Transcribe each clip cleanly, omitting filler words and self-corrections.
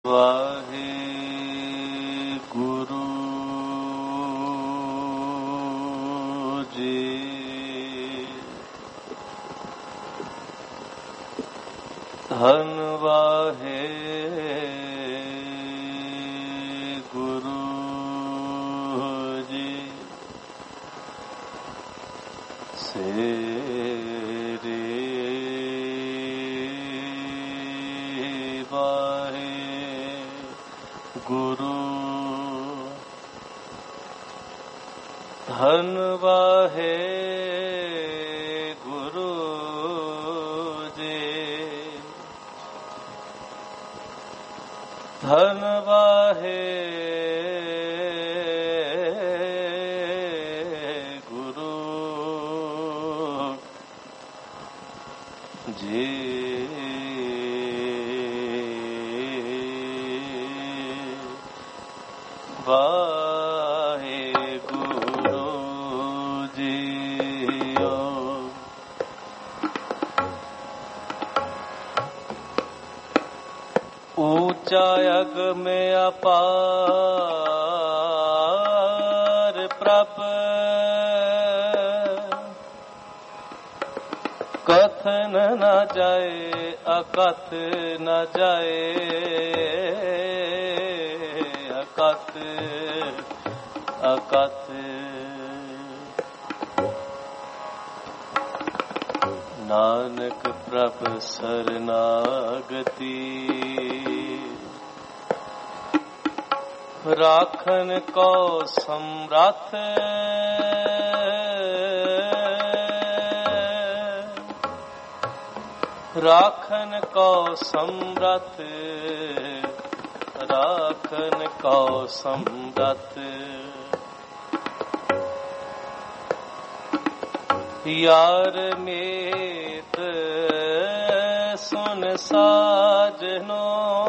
वाहे गुरु जी धन वाहे गुरु जी सेरे वाहे गुरु धन वाहे गुरु जी धन वाहे गुरु जी वाहे गुरु जियो। ऊंचा यग में अपार प्रभ कथन न जाए अकथ न जाए अकथ अकथ नानक प्रभ शरणागति राखन को समरथ राखन को समरथ राखन को समरथ यार मीत सुन साजनो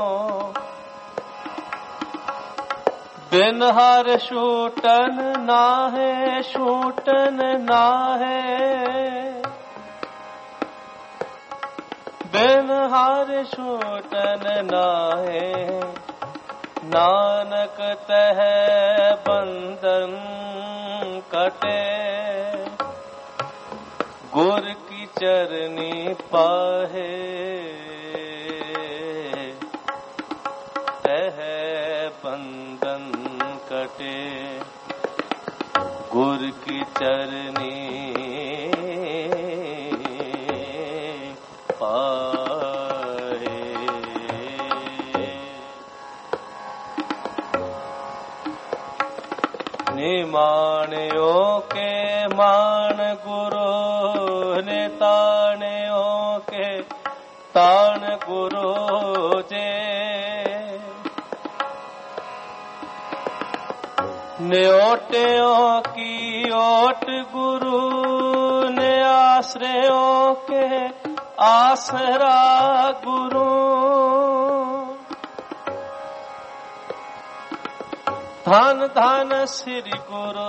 बिन हर छूटन नाहे छूटन नाहे बिन हर छूटन नाहे नानक तह बंधन कटे गुर की चरनी पाहे तह बंधन कटे गुर की चरनी पाहे। निमाणियों के मान गुरु ने ताणियों के ताण गुरु जे न्योटियों की ओट गुरु ने आश्रयों के आसरा गुरु धन धन श्री गुरु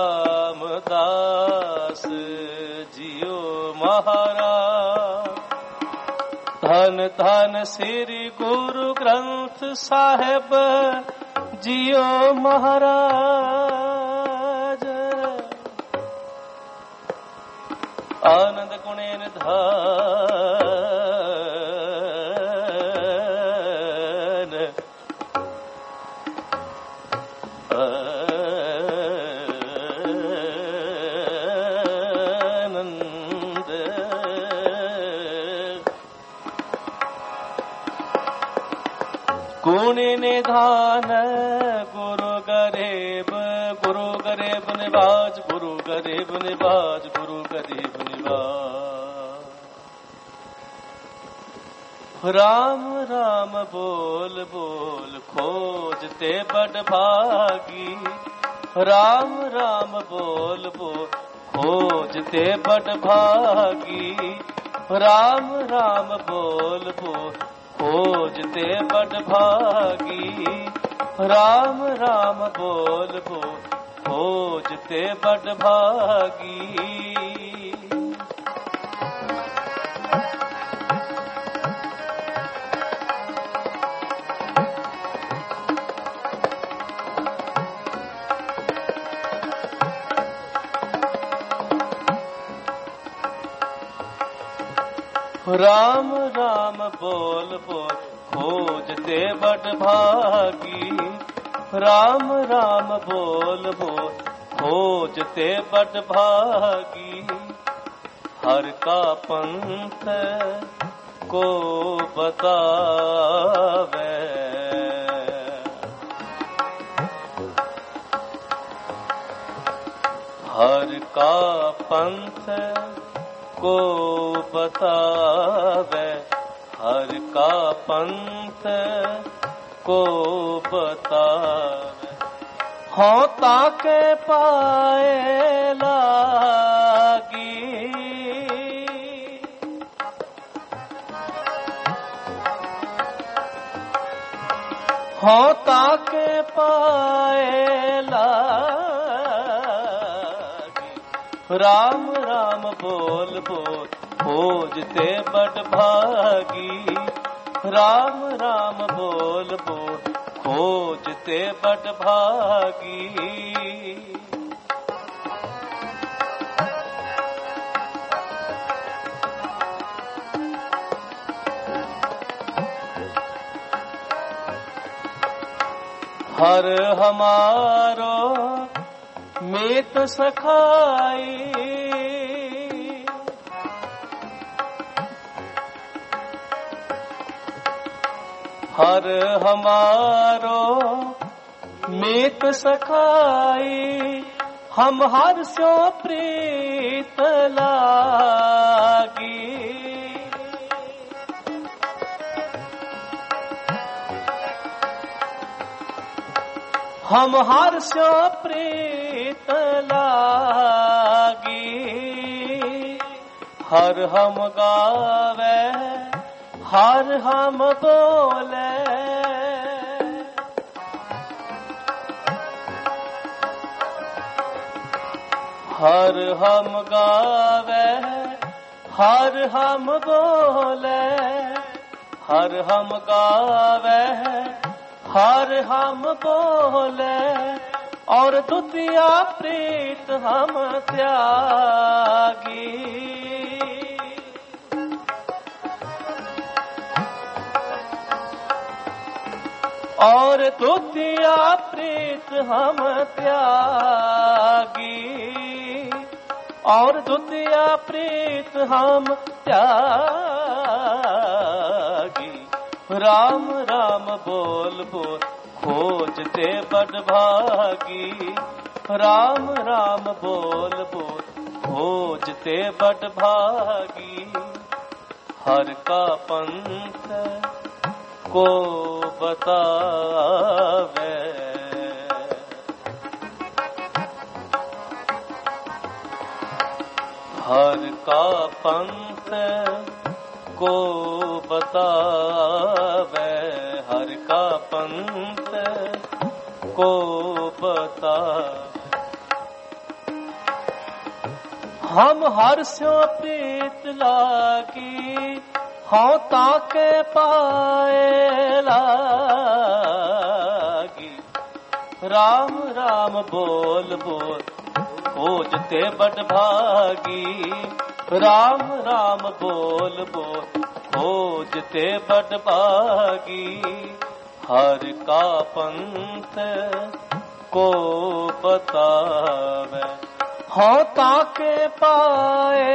रामदास जियो महाराज धन धन श्री गुरु ग्रंथ साहेब जियो महाराज आनंद गुणेन धान आनंद गुण निधान गुरु गरीब निवाज गुरु गरीब निवाज गुरु गरीब निवाज राम राम बोल बोल खोजते बड़ भागी राम राम बोल बोल खोजते बड़ भागी राम राम बोल बोल खोजते बड़ भागी राम राम बोल बोल खोजते बड़ भागी। राम राम बोल बोल खोजते बड़ भागी। राम राम बोल बोल खोजते बड़ भागी। हर का पंथ को बतावे। हर का पंथ को बतावे। हर का पंथ को बतावे। हों ताके पाए लागी। हों ताके पाए लागी। राम राम बोल बोल खोजते बड़ भागी। राम राम बोल बोल खोजते बड़ भागी। हर हमारो मीत सखाई। हर हमारो मीत सखाई। हम हर स्यो प्रीत लागी। हम हर स्यो प्रीत लागी। हर हम गावे हर हम बोले। हर हम गावे हर हम बोले। हर हम गावे हर हम बोले। और द्वितीया प्रीत हम त्यागी। और द्वितीया प्रीत हम त्यागी। और द्वितीया प्रीत हम त्यागी। राम राम बोल बोल खोजते बड़ भागी। राम राम बोल बोल खोजते बड़ भागी। हर का पंथ को बतावे। हर का पंथ को बतावे। हर का पंथ को बतावे। हम हर स्यो प्रीत लागी। हों ताके पाए लागी। राम राम बोल बोल खोजते बड़ भागी। राम राम बोल बोल खोजते बड़ भागी। हर का पंथ को बतावे। हों ताके पाए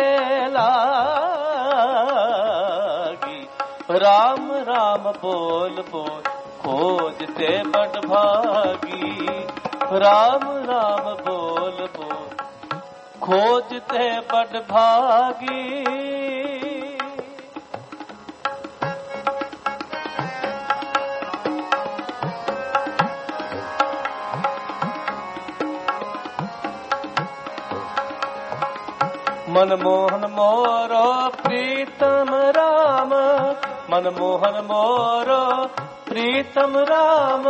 लागी। राम राम बोल बोल खोजते बड़ भागी। राम राम बोल बोल खोजते बड़ भागी। मनमोहन मोरो प्रीतम राम। मनमोहन मोरो प्रीतम राम।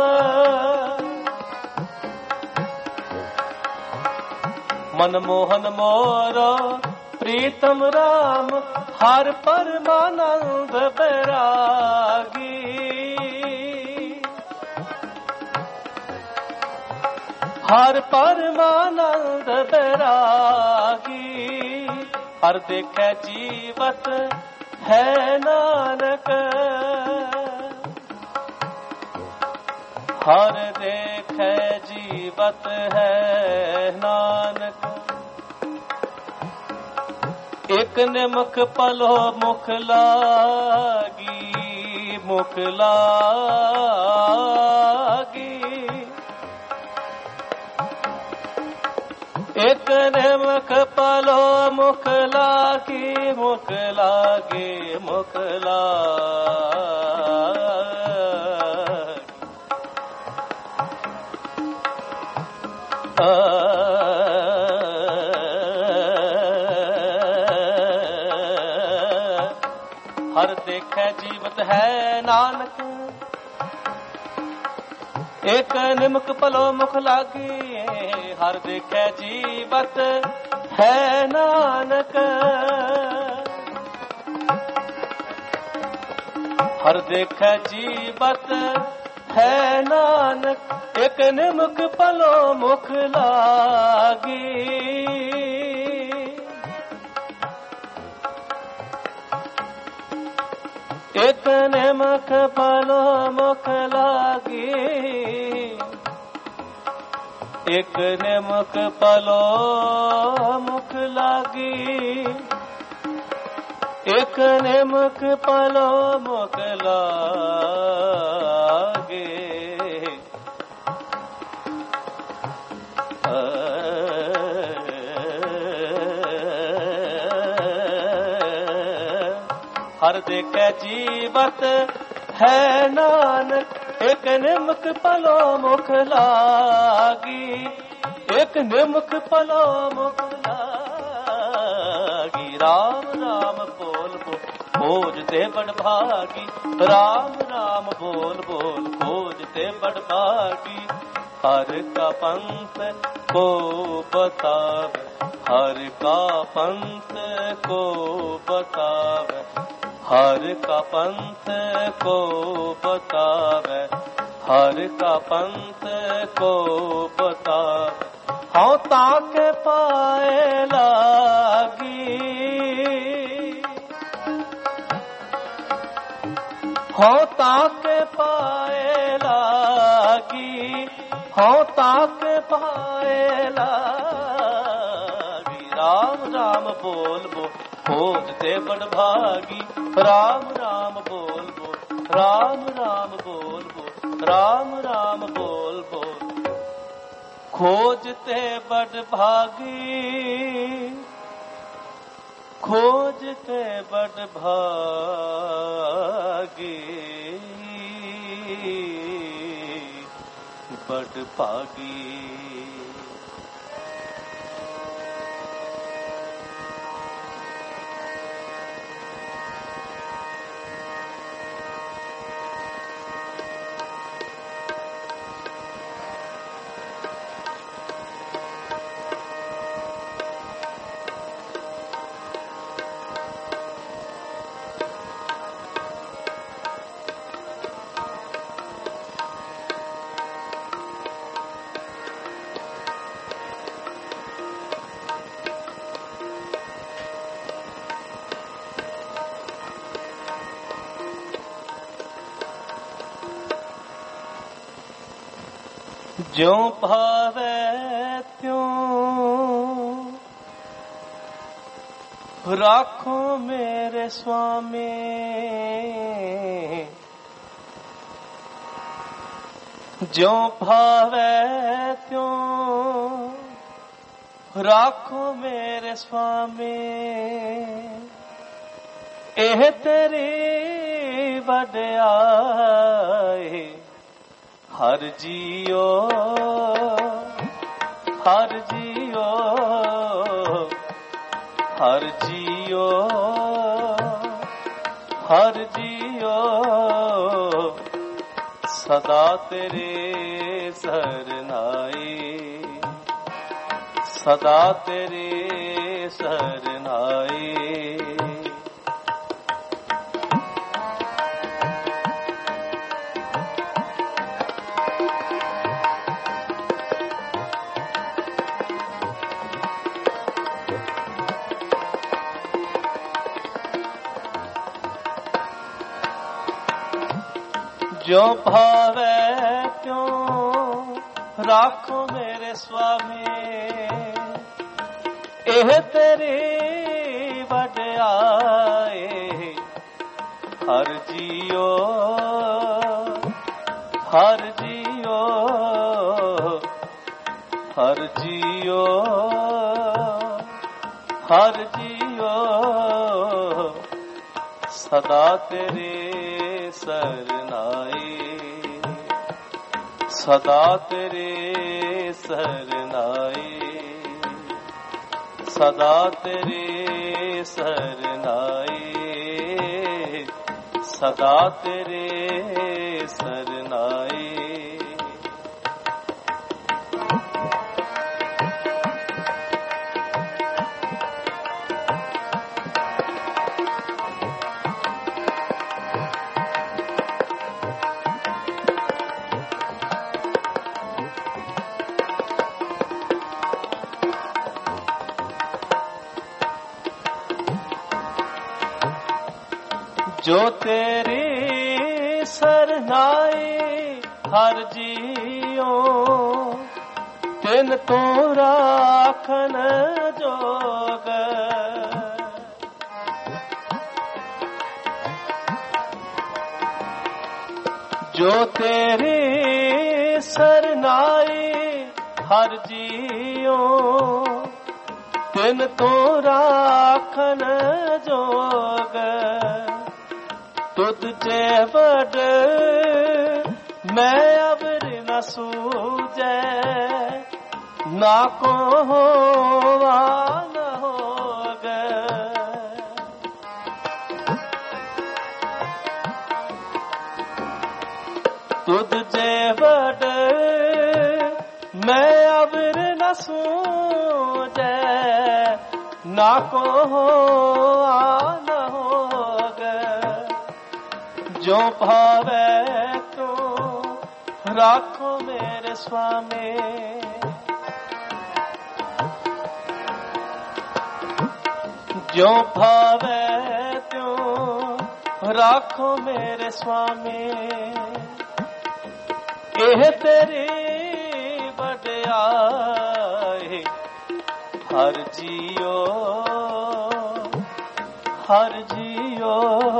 मनमोहन मोरो प्रीतम राम। हर परमानंद बैरागी। हर परमानंद बैरागी। हर देखे जीवत है नानक। हर देखे जीवत है नानक। एक निमख पलो मुख लागी, मुख लागी। एक निमख पलो मुख लागी, मुख लागे, मुख लागी। हर देखे जीवत है नानक। एक निमक पलो मुख लागी। हर देखे जीवत है नानक। हर देखे जीवत है नानक। एक निमक पलो मुख लागी। एक निमक पलो मुख लागी। एक निमक पलो मुख लागी। एक निमक पलो मुख लागे। हर देखे जीवत है नानक। एक निमक पलो मुख लागी। एक निमक पलो मुख लागी। राम राम बोल बोल खोजते बड़ भागी। राम राम बोल बोल खोजते बड़ भागी। हर का पंथ को बतावे। हर का पंथ को बतावे। हर का पंथ को बतावे। हर का पंथ को बतावे। हाँ ताके पाए लागी। हाँ ताके पाए लागी। हाँ ताके पाए लागी। राम राम बोल बोल खोजते बड़ भागी। राम राम बोल बोल। राम राम बोल बोल। राम राम बोल बोल खोजते बड़ भागी। खोजते बड़ भागी। बड़ भागी। ज्यों भावे त्यों राखो मेरे स्वामी। ज्यों भावे त्यों राखो मेरे स्वामी। एह तेरी वड्याई। हर जियो हर जियो हर जियो हर जियो। सदा तेरे सरनाई। सदा तेरे सरनाई। जो भावे त्यों राखो मेरे स्वामी, एह तेरी वड्याई हर जियो, हर जियो, हर जियो, हर जियो, सदा तेरे सरनाई, सदा तेरे सरनाई, सदा तेरे सरनाई, सदा तेरे सरनाई। जो तेरी सरनाई हर जियो, तिन तो राखन जोग, जो तेरी सरनाई हर जियो, तिन तो राखन जोग, तुझ जे वड मैं अवर न सूझे, ना को होवा न होग, तुझ जे वड मैं अवर न सूझे, ना को होवा न होग, जो भावे तो राखो मेरे स्वामी, जो भावे तो राखो मेरे स्वामी, एह तेरी वड्याई हर जियो, हर जियो,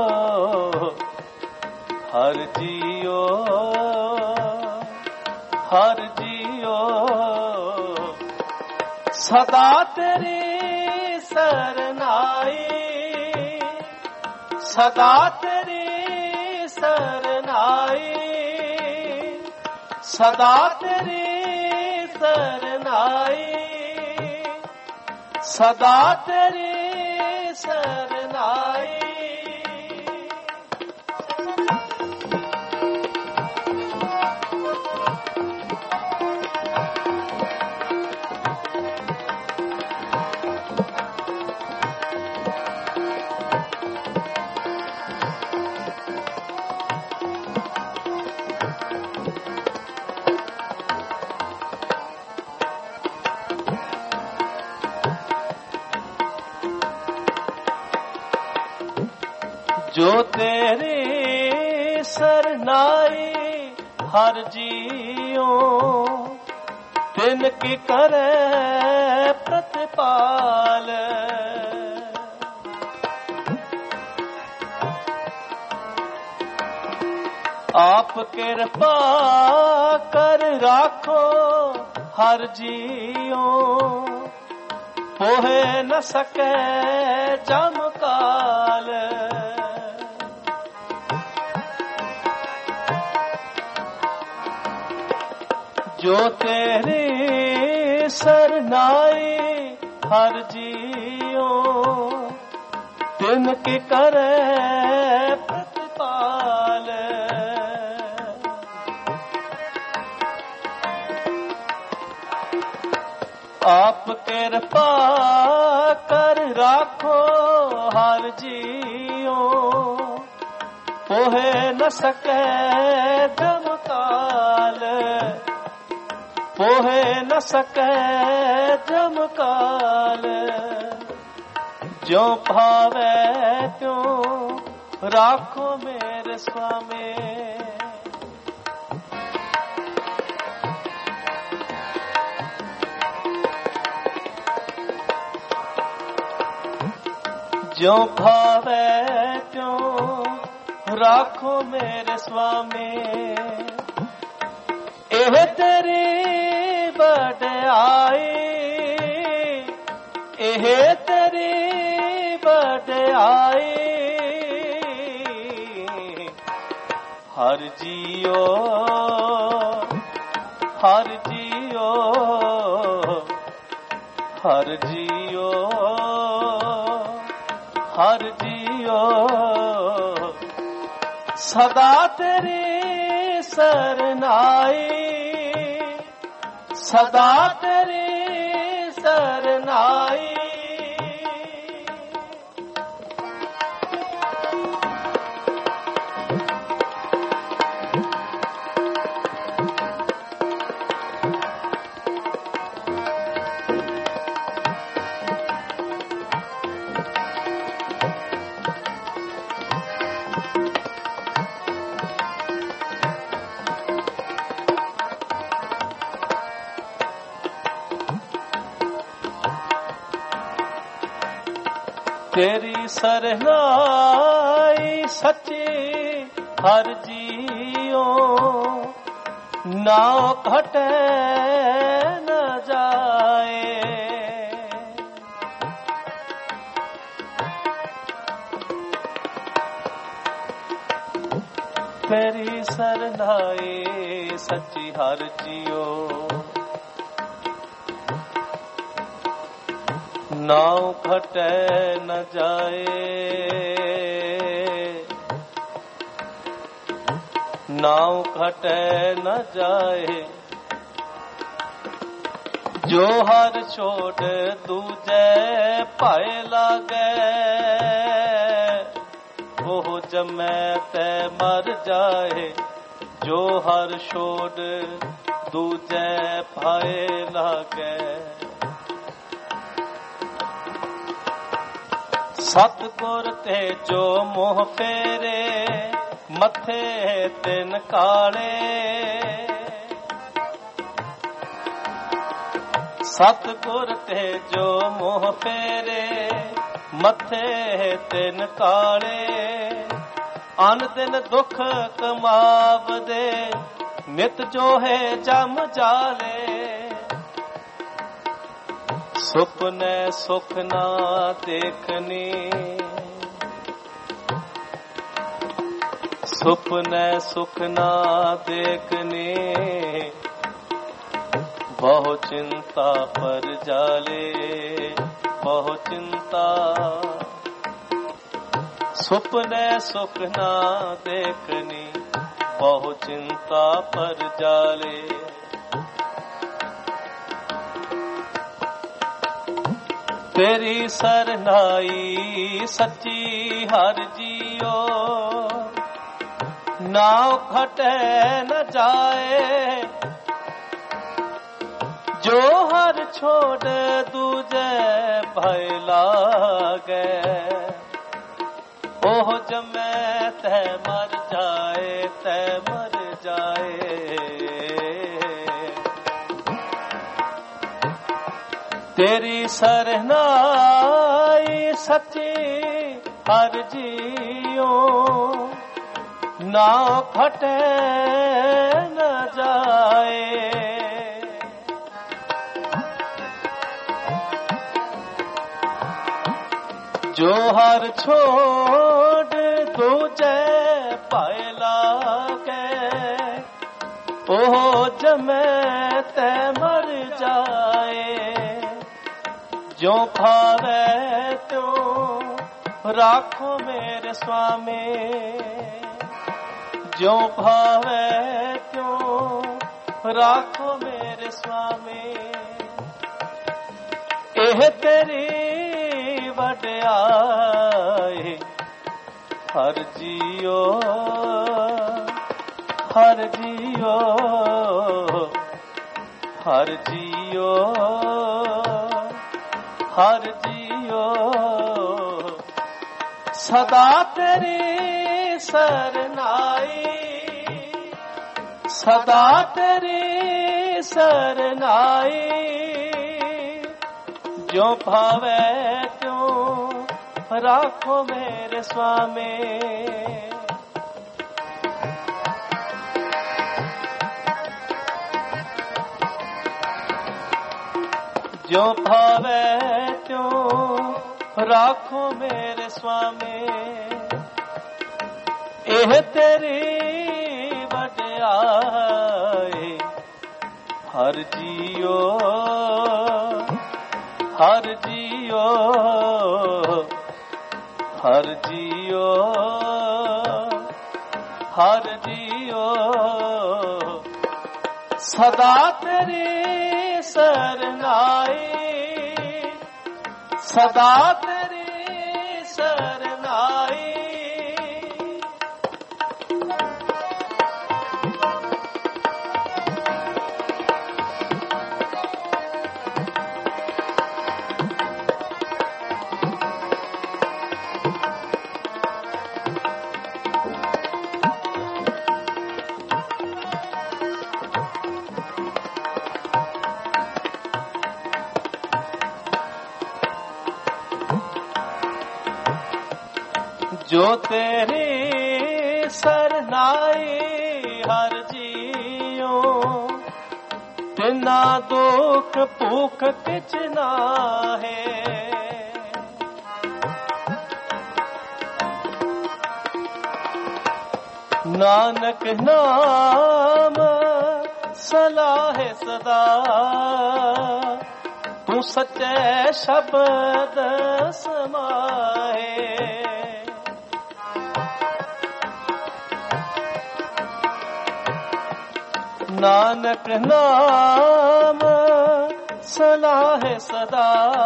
हर जियो, हर जियो, सदा तेरी सरनाई, सदा तेरी सरनाई, सदा तेरी सरनाई, सदा तेरी सरनाई। जो तेरी सरनाई हर जियो, तिन की करे प्रतिपाल, आप कृपा कर राखो हर जियो, पोहे न सके जमकाल, जो तेरी सरनाई हर जियो, तिन की करे प्रतिपाल, आप कृपा कर राखो हर जियो, पोहे न सके जमकाल, पोहे न सके जमकाल, जो भावे त्यों राखो मेरे स्वामी, ਜਿਉ ਭਾਵੈ ਤਿਉ ਰਾਖੋ ਮੇਰੇ ਸੁਆਮੀ। ਇਹ ਤੇਰੀ ਵਡਿਆਈ, ਇਹ ਤੇਰੀ ਵਡਿਆਈ। ਹਰਿ ਜੀਓ, ਹਰਿ ਜੀਓ, ਹਰਿ ਜੀਓ, ਹਰਿ ਜੀਓ। ਸਦਾ ਤੇਰੀ ਸਰਨਾਈ, ਸਦਾ ਤੇਰੀ ਸਰਨਾਈ। ਤੇਰੀ ਸਰਨਾਈ ਸੱਚੀ ਹਰਿ ਜੀਓ, ਨਾਉ ਘਟੈ ਨ ਜਾਏ। ਤੇਰੀ ਸਰਨਾਈ ਸੱਚੀ ਹਰਿ ਜੀਓ, ਨਾਉ ਘਟੈ ਨ ਜਾਏ। ਨਾਉ ਘਟੈ ਨ ਜਾਏ। ਜੋ ਹਰ ਛੋੜ ਦੂਜੈ ਭਾਏ ਲਾਗੈ, ਉਹ ਜਮੈ ਤੈ ਮਰ ਜਾਏ। ਜੋ ਹਰ ਛੋੜ ਦੂਜੈ ਭਾਏ ਲਾਗੈ। ਸਤਿਗੁਰ ਤੇ ਜੋ ਮੋਹ ਫੇਰੇ, ਮੱਥੇ ਤਿਨ ਕਾਲੇ। ਸਤਿਗੁਰ ਤੇ ਜੋ ਮੋਹ ਫੇਰੇ, ਮੱਥੇ ਤਿਨ ਕਾਲੇ। ਅਨ ਦਿਨ ਦੁੱਖ ਕਮਾਵਦੇ, ਨਿਤ ਜੋਹੇ ਜਮ ਜਾਲੇ। ਸੁਪਨੇ ਸੁਖ ਨਾ ਦੇਖਨੀ, ਸੁਪਨੇ ਸੁਖ ਨਾ ਦੇਖਨੀ। ਬਹੁ ਚਿੰਤਾ ਪਰ ਜਾਲੇ, ਬਹੁ ਚਿੰਤਾ। ਸੁਪਨੇ ਸੁਖ ਨਾ ਦੇਖਨੀ, ਬਹੁ ਚਿੰਤਾ ਪਰ ਜਾਲੇ। ਤੇਰੀ ਸਰਨਾਈ ਸੱਚੀ ਹਰਿ ਜੀਓ, ਨਾਉ ਘਟੈ ਨ ਜਾਏ। ਜੋ ਹਰ ਛੋੜ ਦੂਜੈ ਭਇ ਲਾਗੈ, ਉਹ ਜਮੈ ਤੈ ਮਰ ਜਾਏ, ਤੈ ਮਰ ਜਾਏ। ਤੇਰੀ ਸਰਨਾਈ ਸੱਚੀ ਹਰਿ ਜੀਓ, ਨਾਉ ਘਟੈ ਨ ਜਾਏ। ਜੋ ਹਰ ਛੋੜ ਦੂਜੈ ਭਇ ਲਾਗੈ, ਉਹ ਜਮੈ ਤੈ ਮਰ ਜਾਏ। ਜੋ ਭਾਵੈ ਤਿਉ ਰਾਖੋ ਮੇਰੇ ਸੁਆਮੀ। ਜੋ ਭਾਵੈ ਤਿਉ ਰਾਖੋ ਮੇਰੇ ਸੁਆਮੀ। ਇਹ ਤੇਰੀ ਵਡਿਆਈ ਹਰਿ ਜੀਓ, ਹਰਿ ਜੀਓ, ਹਰਿ ਜੀਓ, ਹਰਿ ਜੀਓ। ਸਦਾ ਤੇਰੀ ਸਰਨਾਈ, ਸਦਾ ਤੇਰੀ ਸਰਨਾਈ। ਜੋ ਭਾਵੈ ਤਿਉ राखो मेरे स्वामी। जो भावे त्यों राखो मेरे स्वामी, एह तेरी वड्याई। हर जियो हर जियो हर जियो हर जियो, सदा तेरी सरनाई, सदा तेरी सरनाई। जो तेरी सरनाई हर जियो, तिना दुख भूख किच ना है। नानक नाम सलाह सदा, तू सच्चे शब्द समाए। नानक नाम सलाह सदा,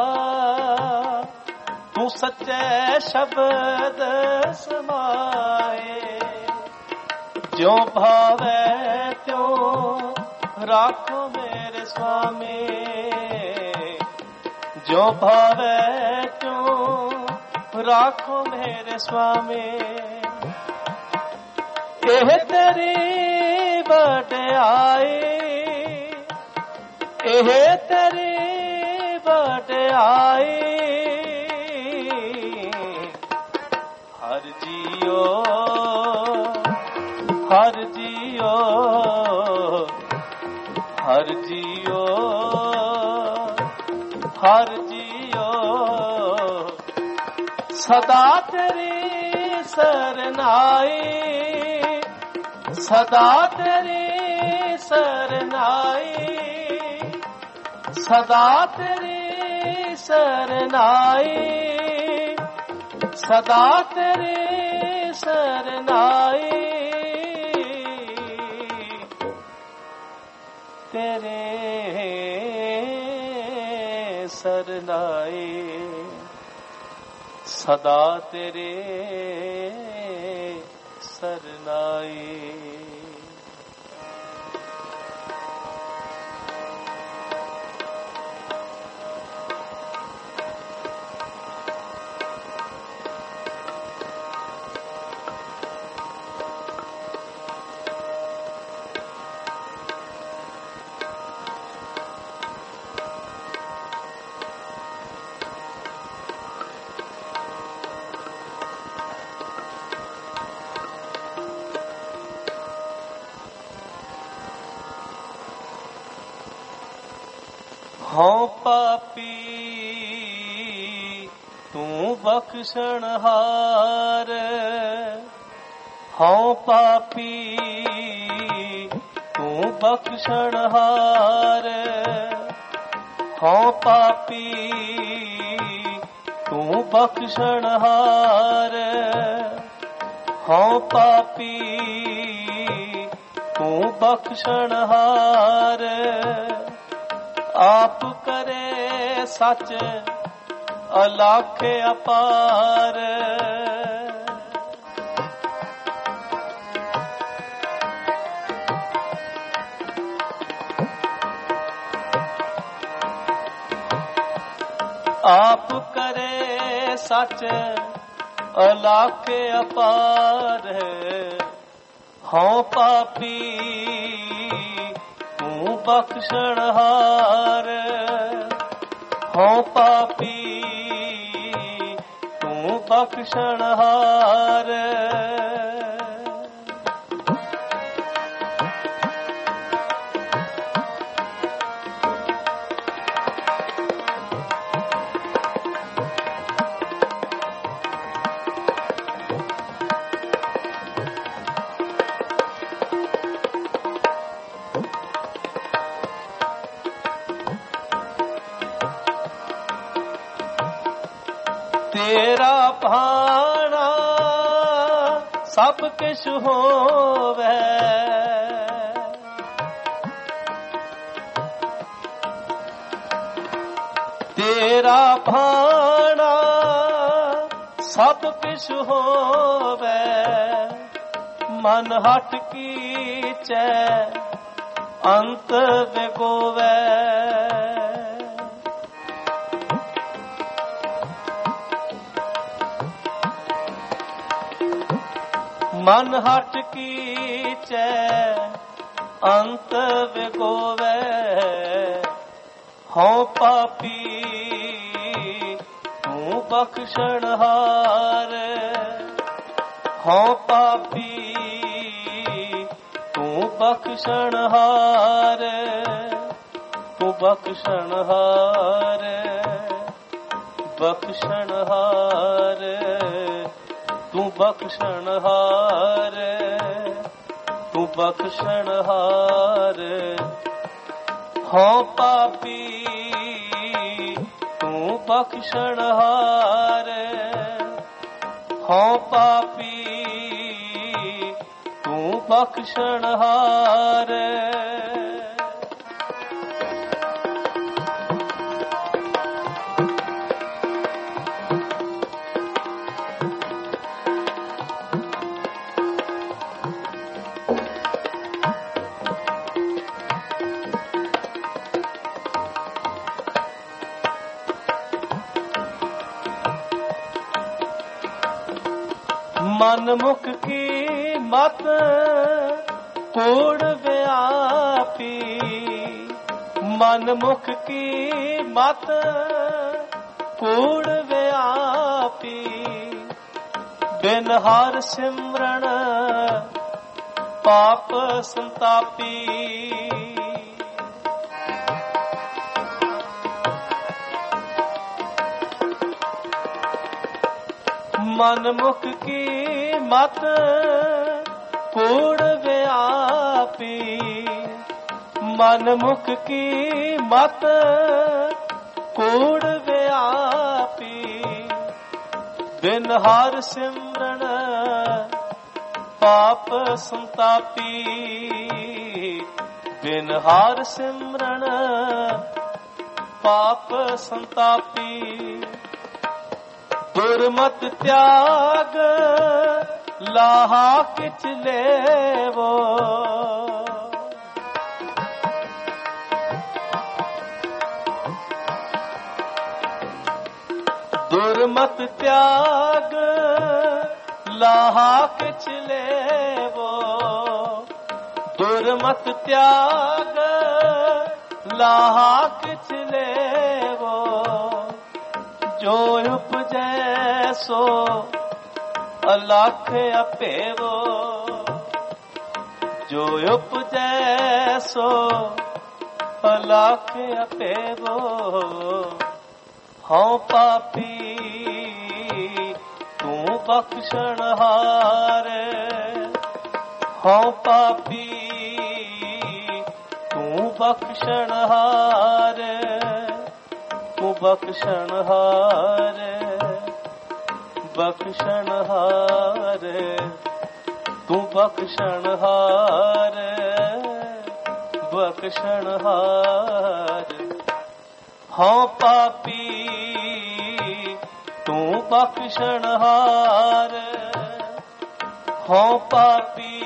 तू सच्चे शब्द समाए। जो भावे त्यों राखो मेरे स्वामी, जो भावे त्यों राखो मेरे स्वामी। एह तेरी वड्याई, एह तेरी वड्याई। हर जियो हर जियो हर जियो हर जियो, सदा तेरी सरनाई, सदा तेरी सरनाई, सदा तेरी सरनाई, सदा तेरी सरनाई। तेरे सरनाई, सदा तेरे सरनाई। हाँ पापी तू बख्शनहार, हाँ पापी तू बख्शनहार, हाँ पापी तू बख्शनहार, हाँ पापी तू बख्शनहार। आप करे सच अलाख अपार, आप करे सच अलाख अपार। हाँ पापी तू बख्शनहार, हाँ पापी तू ਬਖਸ਼ਣਹਾਰ। ਤੇਰਾ ਭਾਣਾ ਸਭ ਕਿਛ ਹੋਵੇ, ਤੇਰਾ ਭਾਣਾ ਸਭ ਕਿਛ ਹੋਵੇ, ਮਨ ਹਟ ਕੀਚੈ ਅੰਤ ਵਿਗੋਵੇ। ਮਨ ਹਟ ਕੀਚੈ ਅੰਤ ਵਿਗੋਵੇ, ਹਉ ਪਾਪੀ ਤੂੰ ਬਖਸ਼ਣਹਾਰ। ਹਉ ਪਾਪੀ ਤੂੰ ਬਖਸ਼ਣਹਾਰ, ਤੂੰ ਬਖਸ਼ਣਹਾਰ, ਬਖਸ਼ਣਹਾਰ, ਤੂੰ ਬਖਸ਼ਣਹਾਰ, ਤੂੰ ਬਖਸ਼ਣਹਾਰ। ਹਉ ਪਾਪੀ ਤੂੰ ਬਖਸ਼ਣਹਾਰ, ਹਉ ਪਾਪੀ ਤੂੰ ਬਖਸ਼ਣਹਾਰ। ਮਨ ਮੁਖ ਕੀ ਮਤ ਕੂੜ ਵਿਆਪੀ, ਮਨ ਮੁਖ ਕੀ ਮਤ ਕੂੜ ਵਿਆਪੀ, ਬਿਨ ਹਰਿ ਸਿਮਰਨ ਪਾਪ ਸੰਤਾਪੀ। ਮਨ ਮੁਖ ਕੀ ਮਤ ਕੂੜ ਵਿਆਪੀ, ਮਨ ਮੁਖ ਕੀ ਮਤ ਕੂੜ ਵਿਆਪੀ, ਬਿਨ ਹਰਿ ਸਿਮਰਨ ਪਾਪ ਸੰਤਾਪੀ, ਬਿਨ ਹਰਿ ਸਿਮਰਨ ਪਾਪ ਸੰਤਾਪੀ। ਦੁਰਮਤ ਤਿਆਗ ਲਾਹਾ ਕਿਛ ਲੇਵੋ, ਦੁਰਮਤ ਤਿਆਗ ਲਾਹਾ ਕਿਛ ਲੇਵੋ, ਦੁਰਮਤ ਤਿਆਗ ਲਾਹਾ ਕਿਛ ਲੇਵੋ, ਜੋ ਉਪਜੈ ਸੋ ਅਲਖ ਅਪੇਵੋ, ਜੋ ਉਪਜੈ ਸੋ ਅਲਖ ਅਪੇਵੋ। ਹਉ ਪਾਪੀ ਤੂੰ ਬਖਸ਼ਣਹਾਰ, ਹਉ ਪਾਪੀ ਤੂੰ ਬਖਸ਼ਣਹਾਰ, ਤੂੰ ਬਖਸ਼ਣਹਾਰ, ਬਖਸ਼ਣਹਾਰ, ਤੂੰ ਬਖਸ਼ਣਹਾਰ, ਬਖਸ਼ਣਹਾਰ। ਹਉ ਪਾਪੀ ਤੂੰ ਬਖਸ਼ਣਹਾਰ, ਹਉ ਪਾਪੀ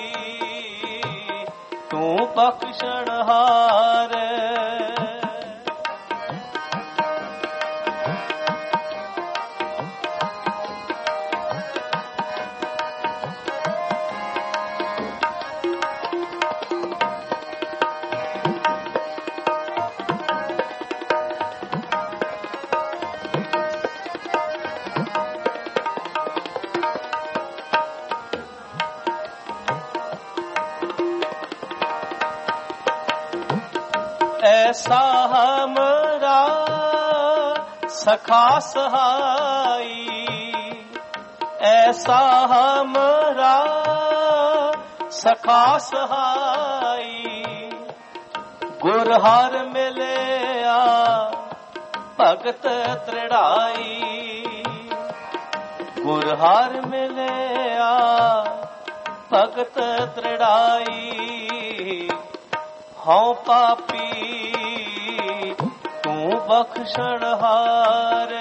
ਤੂੰ ਬਖਸ਼ਣਹਾਰ। ਐਸਾ ਹਮਰਾ ਸਖਾ ਸਹਾਈ, ਐਸਾ ਹਮਰਾ ਸਖਾ ਸਹਾਈ, ਗੁਰ ਹਰ ਮਿਲਿਆ ਭਗਤ ਤ੍ਰਿੜਾਈ, ਗੁਰ ਹਰ ਮਿਲਿਆ ਭਗਤ ਤ੍ਰਿੜਾਈ। ਹਉ ਪਾਪੀ ਤੂੰ ਬਖਸ਼ਣਹਾਰ,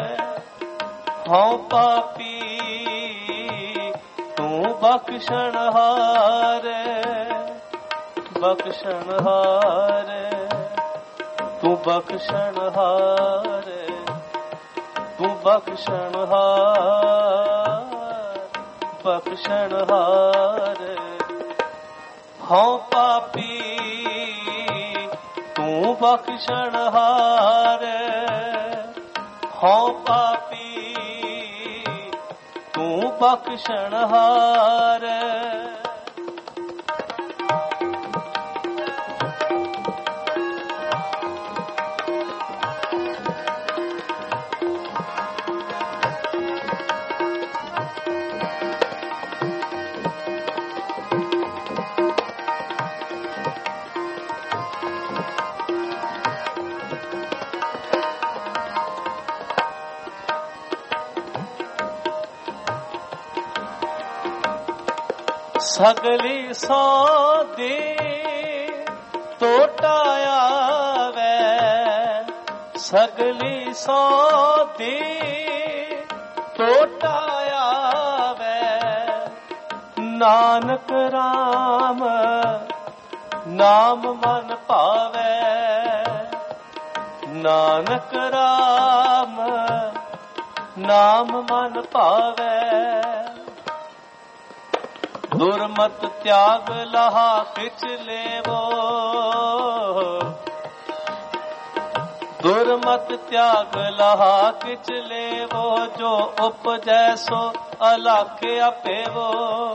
ਹਉ ਪਾਪੀ ਤੂੰ ਬਖਸ਼ਣਹਾਰ, ਬਖਸ਼ਣਹਾਰ ਤੂੰ ਬਖਸ਼ਣਹਾਰ, ਤੂੰ ਬਖਸ਼ਣਹਾਰ, ਬਖਸ਼ਣਹਾਰ। ਹਉ ਪਾਪੀ ਤੂੰ ਬਖਸ਼ਣਹਾਰ, ਹਉ ਪਾਪੀ ਤੂੰ ਬਖਸ਼ਣਹਾਰ। ਸਗਲੀ ਸੌਦੀ ਟੋਟਾ ਆਵੈ, ਸਗਲੀ ਸੌਦੀ ਟੋਟਾ ਆਵੈ, ਨਾਨਕ ਰਾਮ ਨਾਮ ਮਨ ਭਾਵੈ, ਨਾਨਕ ਰਾਮ ਨਾਮ ਮਨ ਭਾਵੈ। ਦੁਰਮਤ ਤਿਆਗ ਲਹਾ ਕਿਛ ਲੇਵੋ, ਦੁਰਮਤ ਤਿਆਗ ਲਹਾ ਕਿਛ ਲੇਵੋ, ਜੋ ਉਪਜੈ ਸੋ ਅਲਾਖਿਆ ਪੇਵੋ।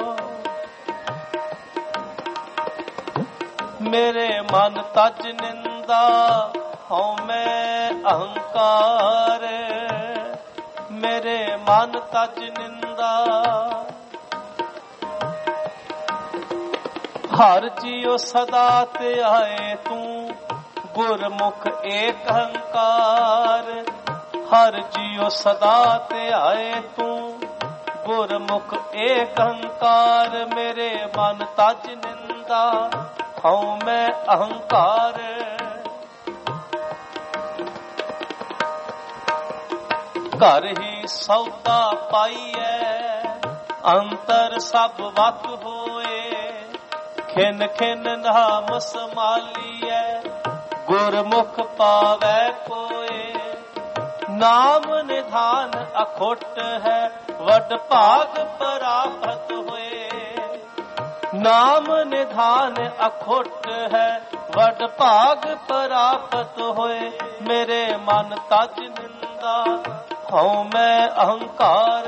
ਮੇਰੇ ਮਨ ਤਜ ਨਿੰਦਾ ਹਉ ਮੈਂ ਅਹੰਕਾਰ, ਮੇਰੇ ਮਨ ਤਜ ਨਿੰਦਾ। ਹਰ ਜੀਉ ਸਦਾ ਧਿਆਏ ਤੂੰ, ਗੁਰਮੁਖ ਏਕ ਹੰਕਾਰ, ਹਰ ਜੀਉ ਸਦਾ ਧਿਆਏ ਤੂੰ, ਗੁਰਮੁਖ ਏਕ ਹੰਕਾਰ। ਮੇਰੇ ਮਨ ਤਜ ਨਿੰਦਾ ਹਉ ਮੈਂ ਅਹੰਕਾਰ, ਘਰ ਹੀ ਸੌਦਾ ਪਾਈਐ, ਅੰਤਰ ਸਭ ਵਕ ਹੋਏ, ਖਿਨ ਖਿਨ ਨਾਮ ਸਮਾਲੀਐ, ਗੁਰਮੁਖ ਪਾਵੈ ਕੋਏ। ਨਾਮ ਨਿਧਾਨ ਅਖੁੱਟ ਹੈ, ਵਡ ਭਾਗ ਪ੍ਰਾਪਤ ਹੋਏ, ਨਾਮ ਨਿਧਾਨ ਅਖੁੱਟ ਹੈ, ਵਡ ਭਾਗ ਪ੍ਰਾਪਤ ਹੋਏ। ਮੇਰੇ ਮਨ ਤਜ ਨਿੰਦਾ ਹਉ ਮੈਂ ਅਹੰਕਾਰ,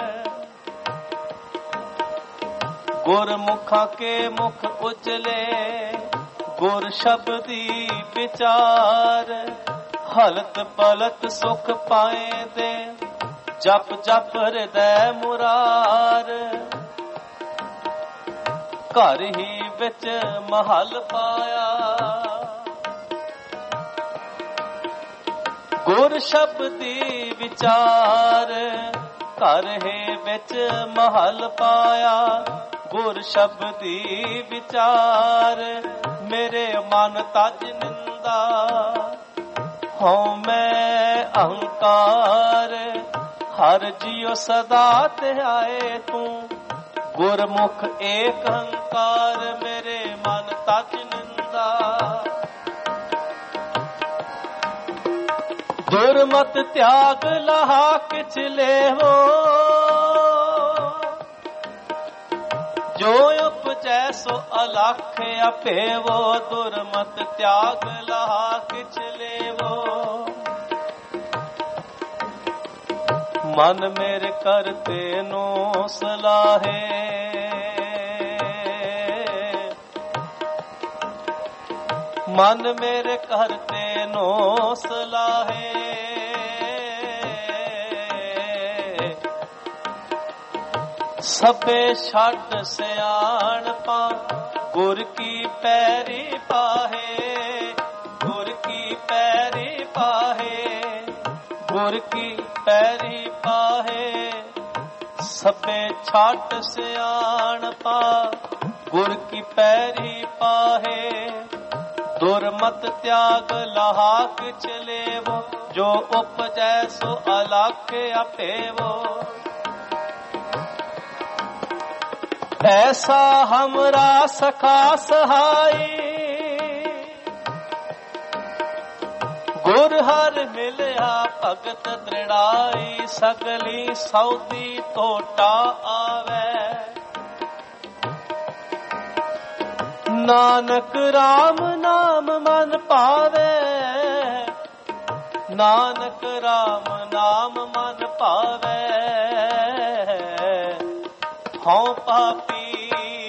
ਗੁਰਮੁਖਾਂ ਕੇ ਮੁਖ ਉਜਲੇ, ਗੁਰ ਸ਼ਬਦੀ ਵਿਚਾਰ। ਹਲਤ ਪਲਤ ਸੁਖ ਪਾਏ ਦੇ, ਜਪ ਜਪ ਹਿਰਦੈ ਮੁਰਾਰ। ਘਰ ਹੀ ਵਿੱਚ ਮਹਲ ਪਾਇਆ, ਗੁਰ ਸ਼ਬਦੀ ਵਿਚਾਰ। ਘਰ ਹੀ ਵਿੱਚ ਮਹਲ ਪਾਇਆ, ਗੁਰ ਸ਼ਬਦੀ ਵਿਚਾਰ। ਮੇਰੇ ਮਨ ਤਜ ਨਿੰਦਾ ਹਉ ਮੈਂ ਅਹੰਕਾਰ, ਹਰ ਜੀਉ ਸਦਾ ਧਿਆਏ ਤੂੰ, ਗੁਰਮੁਖ ਏਕ ਹੰਕਾਰ। ਮੇਰੇ ਮਨ ਤਜ ਨਿੰਦਾ ਦੁਰਮਤ ਤਿਆਗ ਲਹਾ ਕਿਛ ਲੇਵੋ, ਜੋ ਉਪਜੈ ਸੋ ਅਲਾਖਿਆ ਪੇਵੋ। ਦੁਰਮਤ ਤਿਆਗ ਲਹਾ ਕਿਛ ਲੇਵੋ, ਮਨ ਮੇਰੇ ਕਰਤੇ ਨੂੰ ਸਲਾਹੇ। ਮਨ ਮੇਰੇ ਕਰਤੇ ਨੋ ਸਲਾਹੇ, ਸਭੇ ਛੱਡ ਸਿਆਣਪਾ ਗੁਰ ਕੀ ਪੈਰੀ ਪਾਹੇ, ਗੁਰ ਕੀ ਪੈਰੀ ਪਾਹੇ, ਗੁਰ ਕੀ ਪੈਰੀ ਪਾਹੇ। ਸਭੇ ਛੱਡ ਸਿਆਣਪਾ ਗੁਰ ਕੀ ਪੈਰੀ ਪਾਹੇ। ਦੁਰਮਤ ਤਿਆਗ ਲਹਾਕ ਚਲੇਵੋ, ਜੋ ਉਪਜੈ ਸੋ ਅਲਖ ਆਪੇਵੋ। ਐਸਾ ਹਮਰਾ ਸਖਾ ਸਹਾਈ, ਗੁਰ ਹਰਿ ਮਿਲਿਆ ਭਗਤ ਦ੍ਰਿੜਾਈ। ਸਗਲੀ ਸੌਦੀ ਟੋਟਾ ਆਵੈ, ਨਾਨਕ ਰਾਮ ਨਾਮ ਮਨ ਭਾਵੇ, ਨਾਨਕ ਰਾਮ ਨਾਮ ਮਨ ਭਾਵੇ। ਹਉ ਪਾਪੀ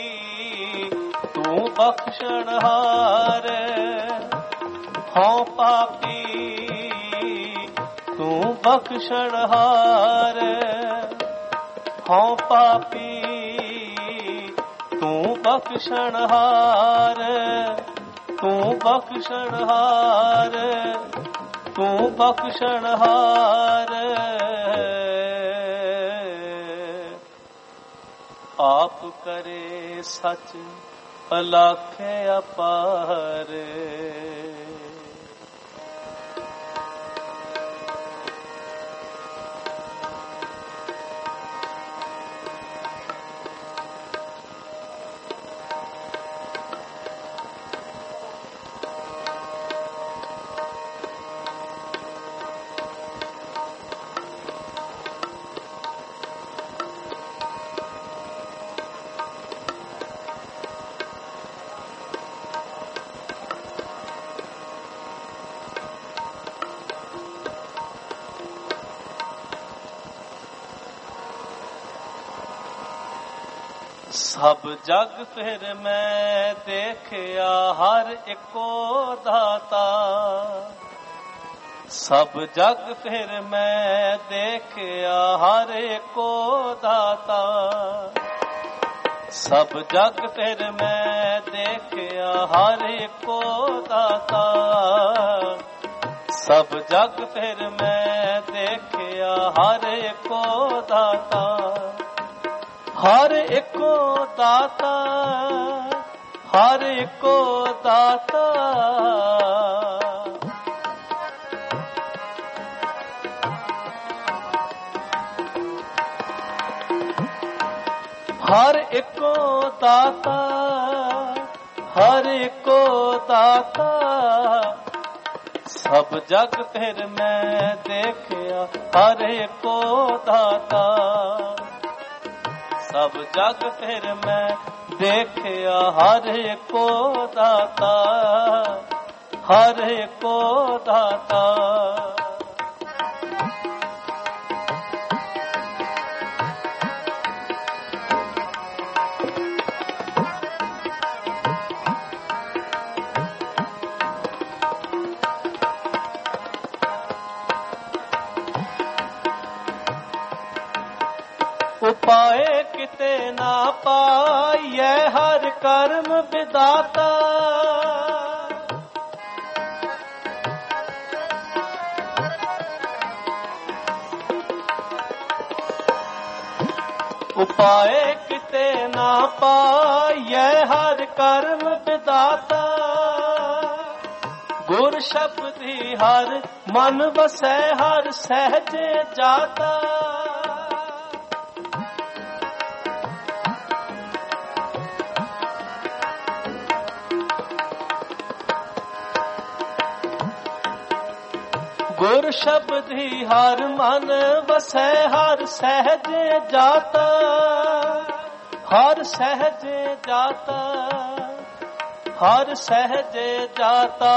ਤੂੰ ਬਖਸ਼ਣਹਾਰ, ਹਉ ਪਾਪੀ ਤੂੰ ਬਖਸ਼ਣਹਾਰ, ਹਉ ਪਾਪੀ ਤੂੰ ਬਖਸ਼ਣਹਾਰ, ਤੂੰ ਬਖਸ਼ਣਹਾਰ, ਤੂੰ ਬਖਸ਼ਣਹਾਰ। ਆਪ ਕਰੇ ਸਚ ਅਲਾਖੇ ਅਪਾਰ, ਸਭ ਜਗ ਫਿਰ ਮੈਂ ਦੇਖਿਆ ਹਰ ਇੱਕੋ ਦਾਤਾ, ਸਭ ਜਗ ਫਿਰ ਮੈਂ ਦੇਖਿਆ ਹਰ ਇੱਕੋ ਦਾਤਾ, ਸਭ ਜਗ ਫਿਰ ਮੈਂ ਦੇਖਿਆ ਹਰ ਇੱਕੋ ਦਾਤਾ, ਸਭ ਜਗ ਫਿਰ ਮੈਂ ਦੇਖਿਆ ਹਰ ਇੱਕੋ ਦਾਤਾ। ਹਰ ਇੱਕੋ ਦਾਤਾ, ਹਰ ਇੱਕੋ ਦਾਤਾ, ਹਰ ਇੱਕੋ ਦਾਤਾ, ਹਰ ਇੱਕੋ ਦਾਤਾ। ਸਭ ਜਗ ਫਿਰ ਮੈਂ ਦੇਖਿਆ ਹਰ ਇੱਕੋ ਦਾਤਾ, ਸਭ ਜਗ ਫਿਰ ਮੈਂ ਦੇਖਿਆ ਹਰ ਇੱਕੋ ਦਾਤਾ, ਹਰ ਇੱਕੋ ਦਾਤਾ। ਉਪਾਏ ਕਿਤੇ ਨਾ ਪਾਈਐ ਹਰ ਕਰਮ ਵਿਦਾਤਾ, ਉਪਾਏ ਕਿਤੇ ਨਾ ਪਾਈਐ ਹਰ ਕਰਮ ਵਿਦਾਤਾ। ਗੁਰ ਸ਼ਬਦੀ ਹਰ ਮਨ ਵਸੈ ਹਰ ਸਹਿਜੇ ਜਾਤਾ, ਗੁਰ ਸ਼ਬਦੀ ਹਰ ਮਨ ਵਸੈ ਹਰ ਸਹਿਜੇ ਜਾਤਾ, ਹਰ ਸਹਿਜੇ ਜਾਤਾ, ਹਰ ਸਹਿਜੇ ਜਾਤਾ,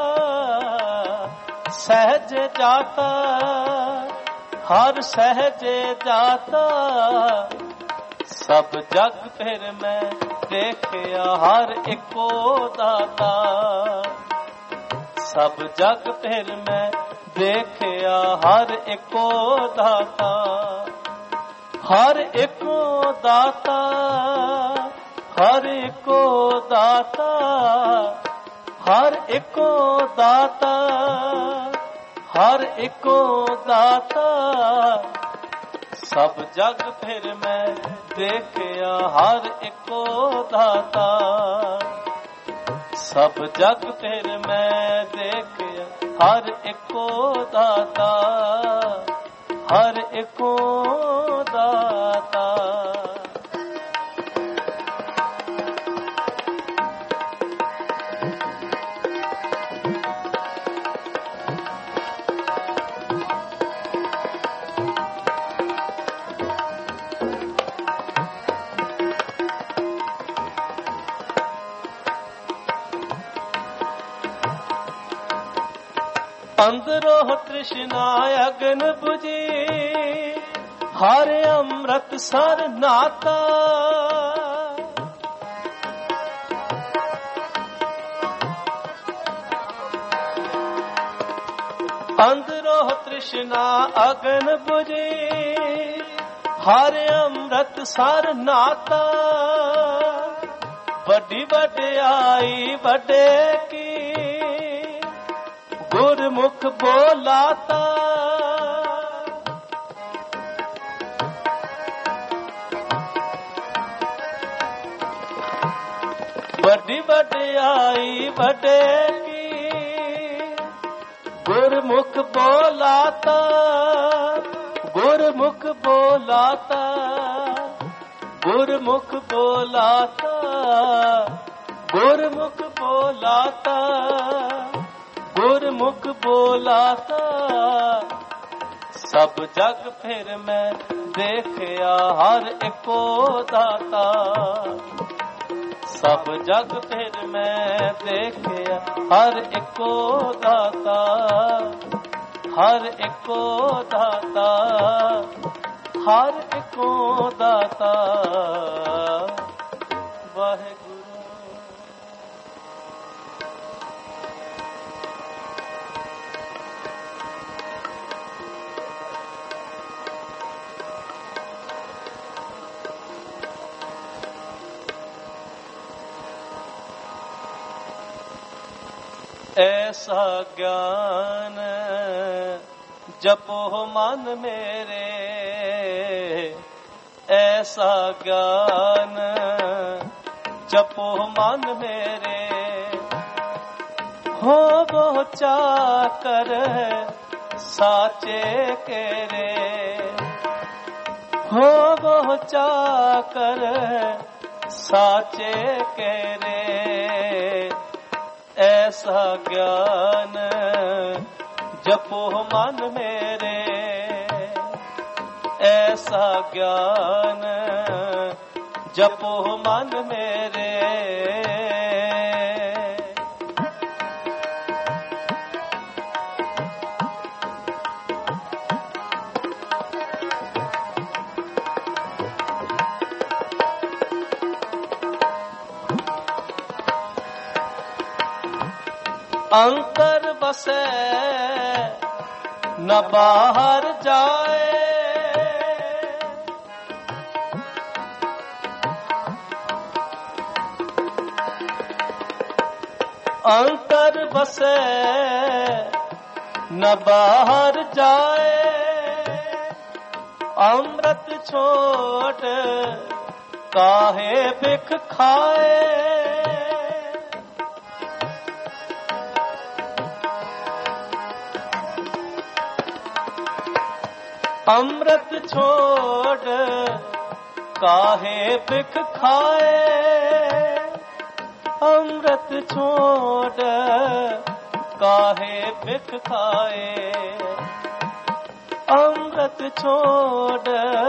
ਸਹਿਜੇ ਜਾਤਾ, ਹਰ ਸਹਿਜੇ ਜਾਤਾ। ਸਭ ਜਗ ਫਿਰ ਮੈਂ ਦੇਖਿਆ ਹਰ ਇੱਕੋ ਦਾਤਾ, ਸਭ ਜਗ ਫਿਰ ਮੈਂ ਦੇਖਿਆ ਹਰ ਇੱਕੋ ਦਾਤਾ, ਹਰ ਇੱਕੋ ਦਾਤਾ, ਹਰ ਇੱਕੋ ਦਾਤਾ, ਹਰ ਇੱਕੋ ਦਾਤਾ, ਹਰ ਇੱਕੋ ਦਾਤਾ। ਸਭ ਜਗ ਫਿਰ ਮੈਂ ਦੇਖਿਆ ਹਰ ਇੱਕੋ ਦਾਤਾ, ਸਭ ਜਗ ਫਿਰ ਮੈਂ ਦੇਖਿਆ ਹਰ ਇੱਕੋ ਦਾਤਾ, ਹਰ ਇੱਕੋ ਦਾਤਾ। ਅੰਦਰੋਂ ਤ੍ਰਿਸ਼ਨਾ ਅਗਨ 부ਜੀ, ਹਰ ਅੰਮ੍ਰਿਤ ਸਰ ਨਾਤਾ। ਅੰਦਰੋਂ ਤ੍ਰਿਸ਼ਨਾ ਅਗਨ 부ਜੀ, ਹਰ ਅੰਮ੍ਰਿਤ ਸਰ ਨਾਤਾ। ਵੱਡੀ ਵਡਿਆਈ ਵੱਡੇ ਕੀ, ਗੁਰਮੁਖ ਬੋਲਾਤਾ। ਵੱਡੀ ਵਡਿਆਈ ਵੱਡੇ ਕੀ, ਗੁਰਮੁਖ ਬੋਲਾਤਾ, ਗੁਰਮੁਖ ਬੋਲਾਤਾ, ਗੁਰਮੁਖ ਬੋਲਾਤਾ, ਗੁਰਮੁਖ ਬੋਲਾਤਾ, ਗੁਰਮੁਖ ਬੋਲਾਤਾ। ਸਭ ਜਗ ਫਿਰ ਮੈਂ ਦੇਖਿਆ ਹਰ ਇੱਕੋ ਦਾਤਾ, ਸਭ ਜਗ ਫਿਰ ਮੈਂ ਦੇਖਿਆ ਹਰ ਇੱਕੋ ਦਾਤਾ, ਹਰ ਇੱਕੋ ਦਾਤਾ, ਹਰ ਇੱਕੋ ਦਾਤਾ। ਵਾਹਿਗੁਰੂ। ਐਸਾ ਗਿਆਨ ਜਪੋ ਮਨ ਮੇਰੇ, ਐਸਾ ਗਿਆਨ ਜਪੋ ਮਨ ਮੇਰੇ। ਹੋਵੋ ਚਾਕਰ ਸਾਚੇ ਕੇਰੇ, ਹੋਵੋ ਚਾਕਰ ਸਾਚੇ ਕੇਰੇ। ਐਸਾ ਗਿਆਨ ਜਪੋ ਮਨ ਮੇਰੇ, ਐਸਾ ਗਿਆਨ ਜਪੋ ਮਨ ਮੇਰੇ। ਅੰਤਰ ਬਸੈ ਨ ਬਾਹਰ ਜਾਏ, ਅੰਤਰ ਬਸੈ ਨ ਬਾਹਰ ਜਾਏ। ਅੰਮ੍ਰਿਤ ਛੋਟ ਕਾਹੇ ਬਿਖ ਖਾਏ, ਅੰਮ੍ਰਿਤ ਛੋੜ ਕਾਹੇ ਬਿਖ ਖਾਏ, ਅੰਮ੍ਰਿਤ ਛੋੜ ਕਾਹੇ ਬਿਖ ਖਾਏ, ਅੰਮ੍ਰਿਤ ਛੋੜ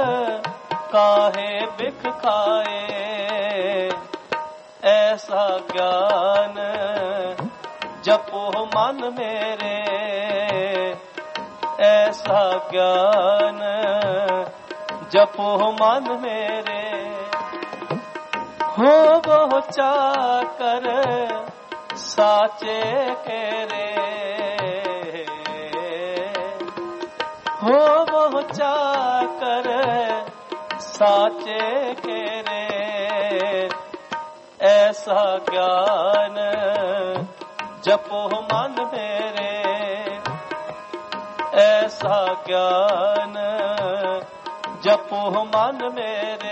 ਕਾਹੇ ਬਿਖ ਖਾਏ। ਐਸਾ ਗਿਆਨ ਜਪੋ ਮਨ ਮੇਰੇ, ਐਸਾ ਗਿਆਨ ਜਪੋ ਮਨ ਮੇਰੇ। ਹੋਵੋ ਚਾਕਰ ਸਾਚੇ ਕੇਰੇ, साचे केरे। ऐसा ज्ञान जपो मन मेरे, ऐसा ज्ञान जपो मन मेरे।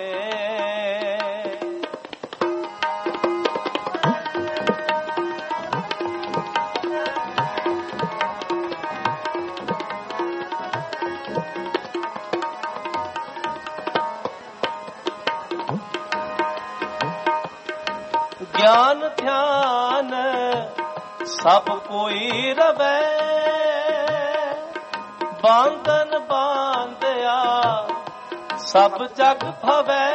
ज्ञान ध्यान सब कोई रवै, बांधन बांधिया सब जग भवै।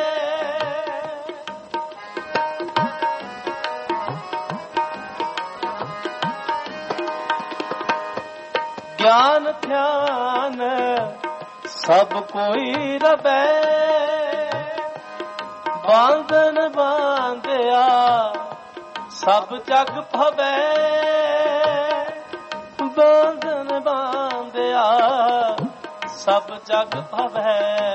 ज्ञान ध्यान सब कोई रवै, बांधन बांधिया सब जग भवै। बांधन बांधिया सब जग भवै,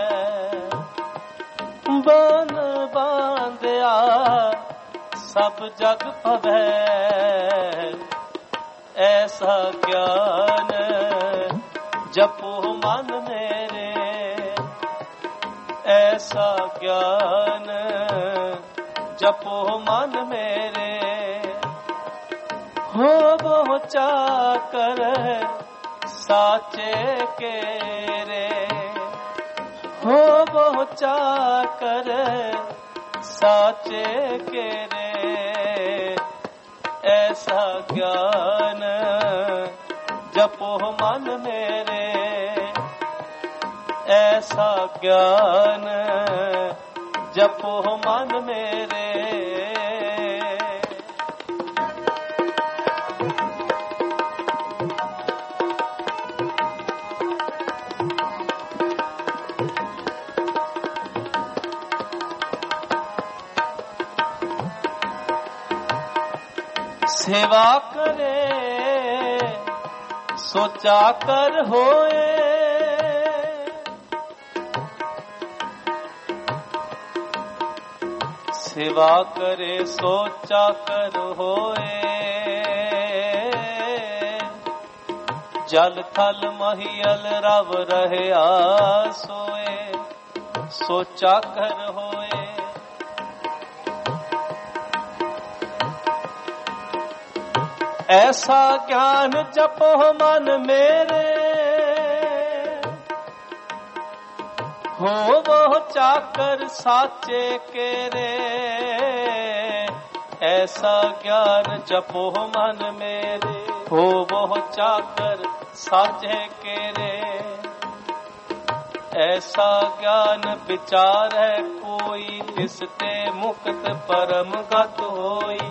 बांधन बांधिया सब जग भवै। ऐसा ज्ञान जपो मन मेरे, ऐसा ज्ञान जपो मन मेरे। हो वो चाकर साचे केरे, हो वो चाकर साचे केरे। ऐसा ज्ञान जपो मन मेरे, ऐसा ज्ञान जपो मन मेरे। सेवा करे सोचा कर होए, सेवा करे सोचा कर होए। जल थल महियल रव रहे सोए, सोचा कर होए। ऐसा ज्ञान जपो मन मेरे, हो वो चाकर साचे केरे। ऐसा ज्ञान जपो मन मेरे, हो वो चाकर साचे केरे। ऐसा ज्ञान विचार है कोई, तिसते मुक्त परम गत होई।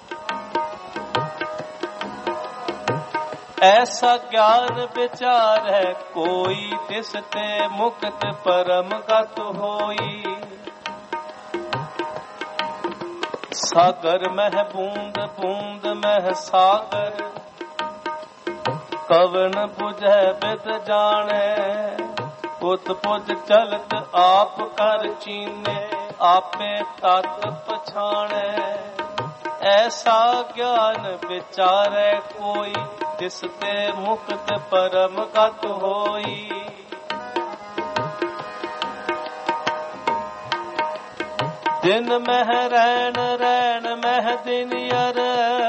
ऐसा ज्ञान विचार है कोई, तिसते मुक्त परम गत होई। सागर मह बूंद बूंद मह सागर, कवन बुझे बिद जाने। पुत पुज चलत आप कर चीने, आपे तत पछाणे। ऐसा ज्ञान विचारे कोई, तिसते मुक्त परम गत होई। दिन मह रैन रैन मह दिन यर,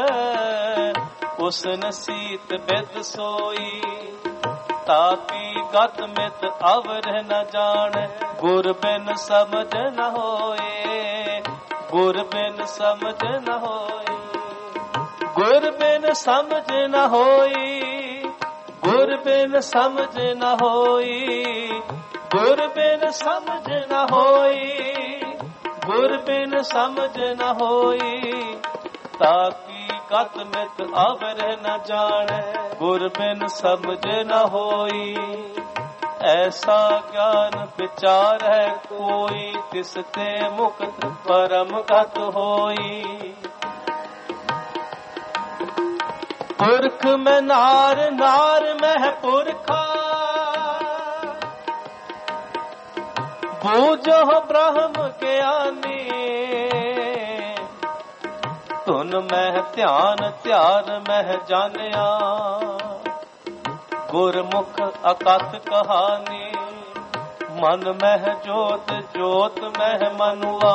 उसन सीत बिद सोई। ताकी गत मित अवर न जाने, गुर बिन समझ न होए। गुर बिन समझ न होई, गुर बिन समझ न होई। गुर बिन समझ न होई, गुर बिन समझ न होई। गुर बिन समझ न होई, ताकी गत मित अवर न जाने। गुर बिन समझ न होई, ऐसा ज्ञान विचार है कोई, तिसते मुक्त परम गत होई। पुरख में नार नार में पुरखा, बूझो ब्रह्म ज्ञानी, तुन मह ध्यान त्यार मह जानिया। गुरमुख अकथ कहानी, मन मह जोत जोत मह मनुआ।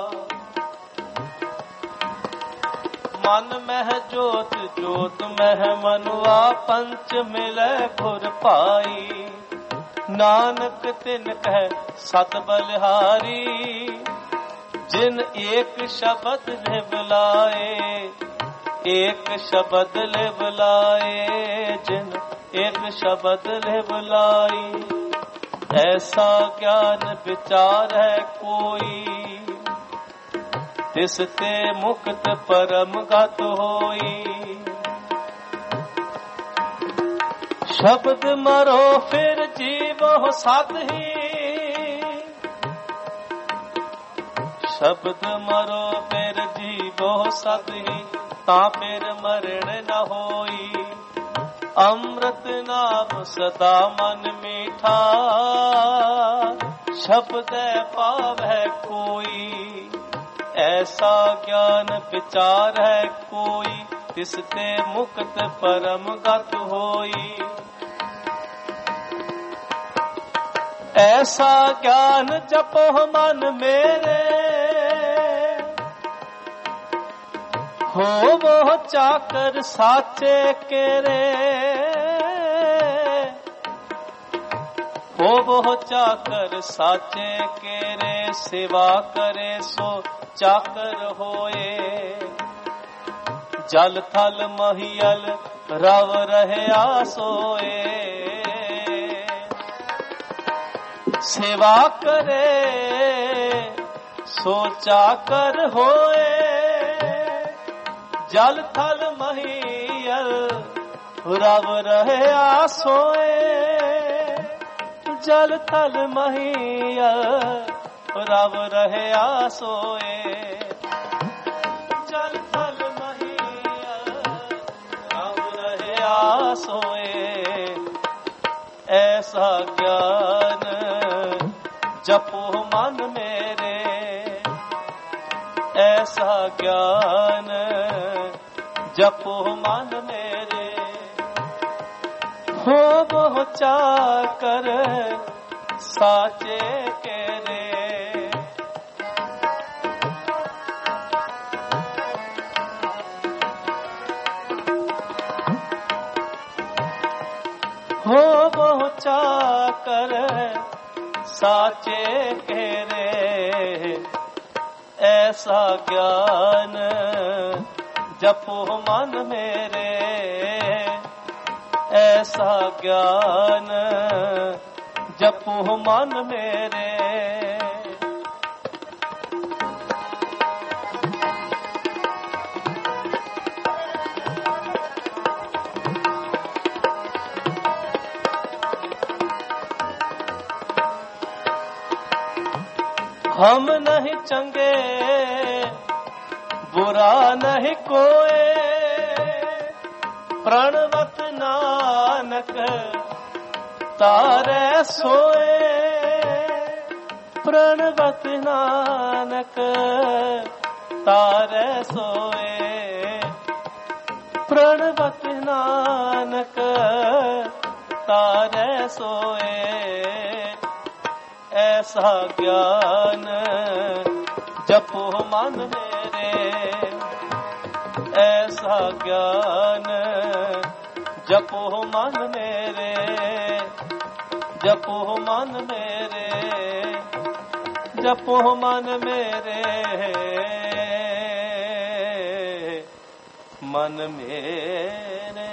मन मह जोत जोत मह मनुआ, पंच मिलै खुर पाई। नानक तिन कह सत बलिहारी, जिन एक शब्द ले बुलाए। एक शब्द ले बुलाए, जिन एक शब्द ले बुलाई। ऐसा ज्ञान विचार है कोई, तिसते मुक्त परम गत होई। शब्द मरो फिर जीवो साध ही, शब्द मरो फिर जीवो साध ही। ता फिर मरण न होई, अमृत नाम सदा मन मीठा। शब्द पावै कोई, ऐसा ज्ञान विचार है कोई। तिसते मुक्त परम गत होई। ऐसा ज्ञान जपो मन मेरे, हो वो चाकर साचे केरे। हो वो चाकर साचे केरे, सेवा करे सो चाकर होए। जल थल महियल रव रहे आसोए। सेवा करे सो चाकर होए। जल थल महियल रव रहे आसोए। जल थल महियल रव रहे आसोए। जल थल महियल रव रहे आसोए। ऐसा ज्ञान जपो मन मेरे, ऐसा ज्ञान जपो मन मेरे। हो वो चाकर साचे केरे। हो वो चाकर साचे केरे। ऐसा ज्ञान जपो मन मेरे, ऐसा ज्ञान जपो मन मेरे। हम नहीं चंगे बुरा नहीं कोई, प्रणवत नानक तारे सोए। प्रणवत नानक तारे सोए। प्रणवत नानक तारे सोए। ऐसा ज्ञान जपो मन मेरे, ऐसा ज्ञान जपो मन मेरे। जपो मन मेरे, जपो मन मेरे, मन मेरे।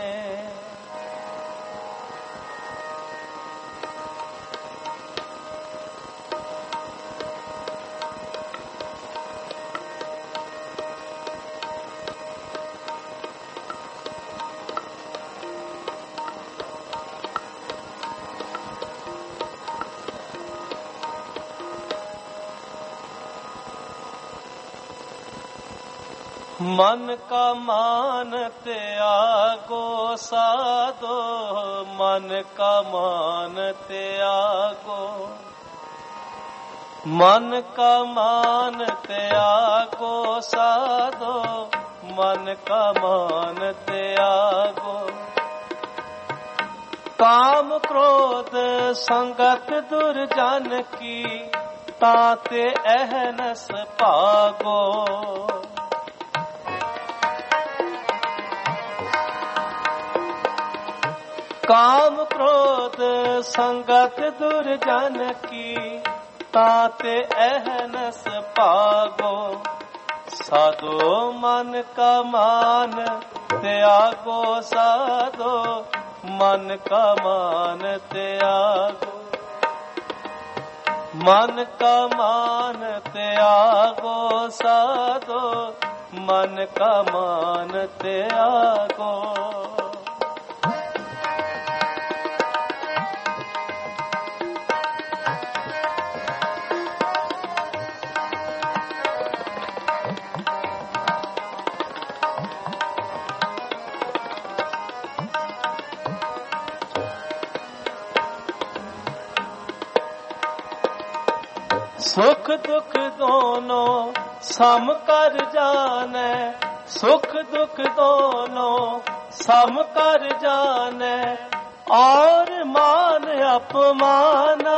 मन का मान त्यागो साधो, मन का मान त्यागो। मन का मान त्यागो साधो, मन का मान त्यागो। काम क्रोध संगत दुर्जन की, ताते अहनस पागो। काम क्रोध संगत दुर्जन की, ताते अहनस पागो। साधो मन का मान त्यागो साधो, मन का मान त्यागो। मन का मान त्यागो साधो, मन का मान त्यागो। सुख दुख दोनों सम कर जाने, सुख दुख दोनों सम कर जाने, और मान अपमाना।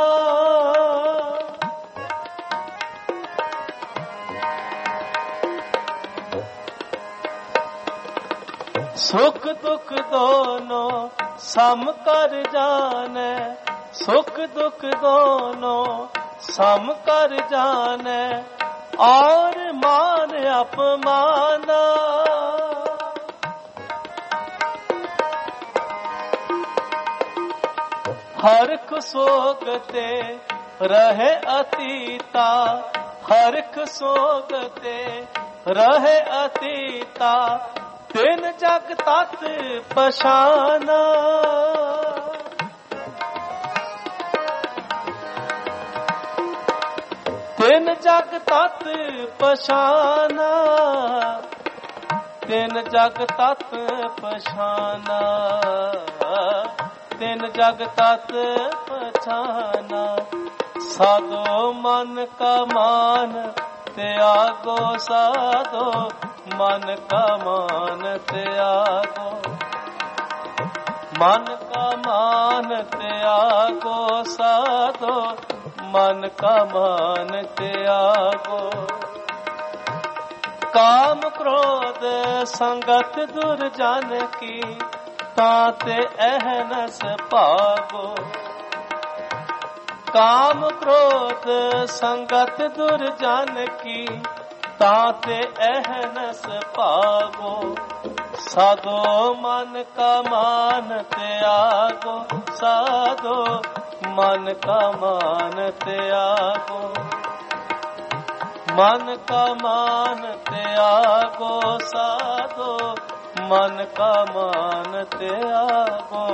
सुख दुख दोनों सम कर जाने, सुख दुख दोनों सम कर जाने, और मान अपमाना। हरख सोगते रहे अतीता, हरख सोगते रहे अतीता, तिन जग तत पछाना। तिन जग तत पछाना, तिन जग तत पछाना, तिन जग तत पछाना। साधो मन का मान त्यागो साधो, मन का मान त्यागो। मन का मान त्यागो साधो, मन का मान त्यागो। काम क्रोध संगत दुर्जन की, ताते अहनस पागो। काम क्रोध संगत दुर्जन की, ताते अहनस पागो। साधो मन का मान त्यागो साधो, मन का मान त्यागो। मन का मान त्यागो साधो, मन का मान त्यागो।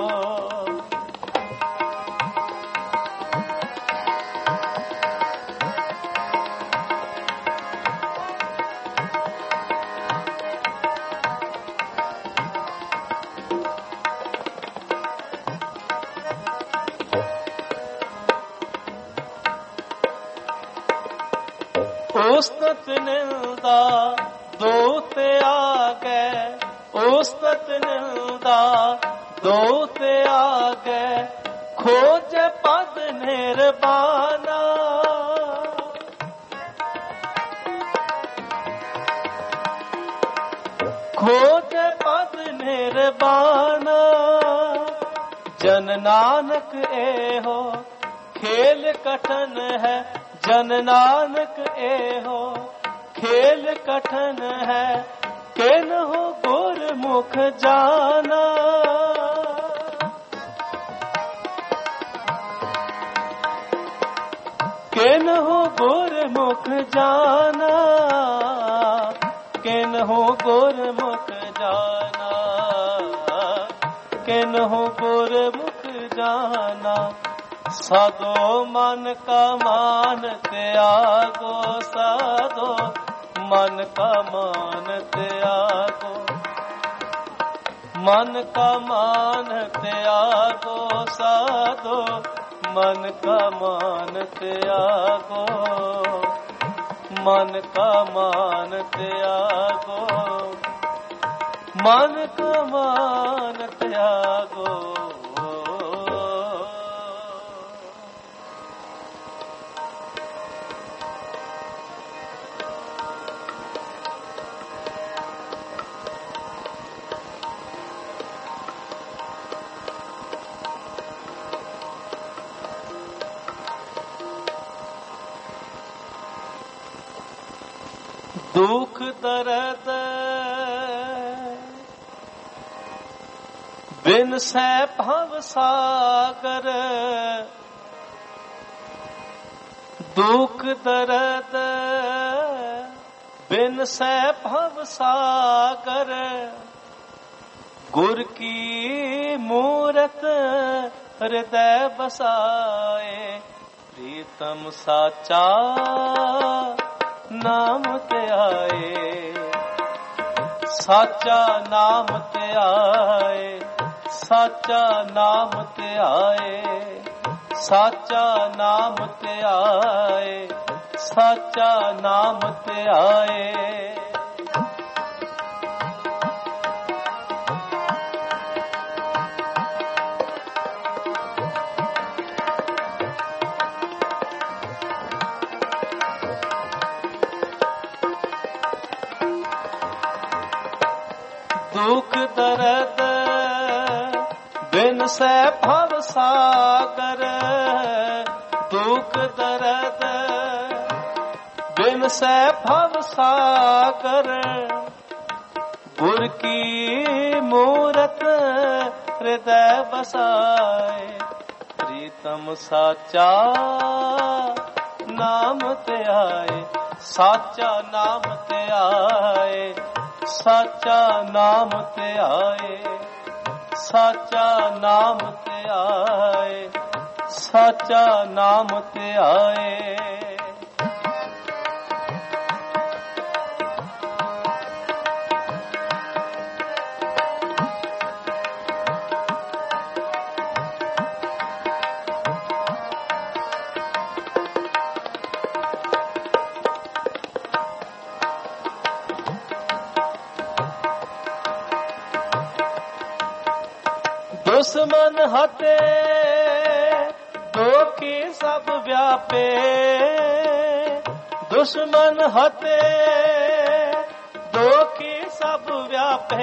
उस्तत निंदा दो त्यागे, उस्तत निंदा दो त्यागे, खोज पद निर्वाणा। खोज पद निर्वाणा। जन नानक एहो खेल कठन है, जन नानक एहो खेल कठन है, किन्हु गुरमुख जाना। किन्हु गुरमुख जाना, किन्हु गुरमुख जाना, किन्हु गुरमुख जाना। साधो मन का मान त्यागो साधो, मन का मान त्यागो। मन का मान त्यागो साधो, मन का मान त्यागो, मन का मान त्यागो, मन का मान त्यागो। दुख दर्द बिन सै भव सागर, दुख दर्द बिन सै भव सागर। गुर की मूरत हृदय बसाए, प्रीतम साचा नाम त्याए, साचा नाम त्याए, साचा नाम त्याए, साचा नाम त्याए, साचा नाम त्याए। दुख दर्द बिन सै भव सागर, दुख दर्द बिन सै भव सागर। गुर की मूरत हृदय बसाए, प्रीतम साचा नाम त्याए, साचा नाम त्याए, साचा नाम त्याए, साचा नाम त्याए, साचा नाम त्याए। दुश्मन हते दोखी सब व्यापे, दुश्मन हते दोखी सब व्यापे।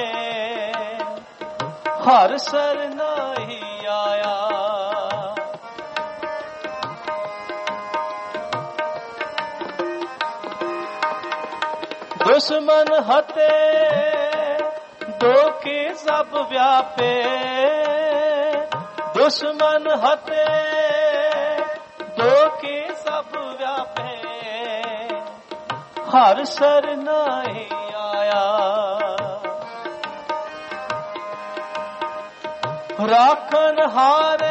हर सर नाही आया, दुश्मन हते दोखी सब व्यापे, दुश्मन हते दोखी सब व्यापे। हर सर नहीं आया, राखन हारे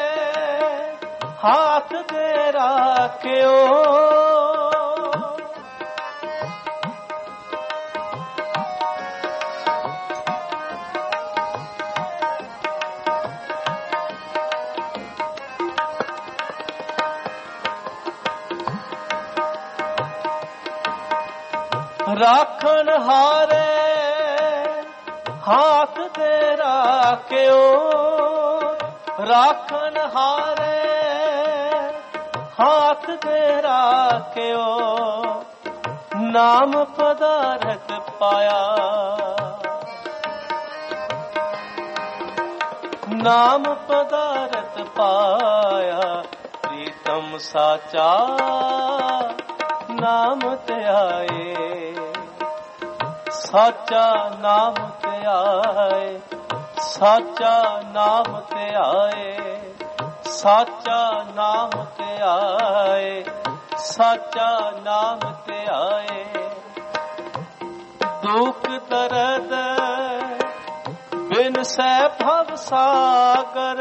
हाथ दे राख्यो, राखन हारे हाथ दे राख्यो, राखन हारे हाथ दे राख्यो। नाम पदारथ पाया, नाम पदारथ पाया। प्रीतम साचा नाम त्याए, साचा नाम त्याए, साचा नाम त्याए, साचा नाम त्याए, साचा नाम त्याए। दुख दर्द बिन सै भव सागर,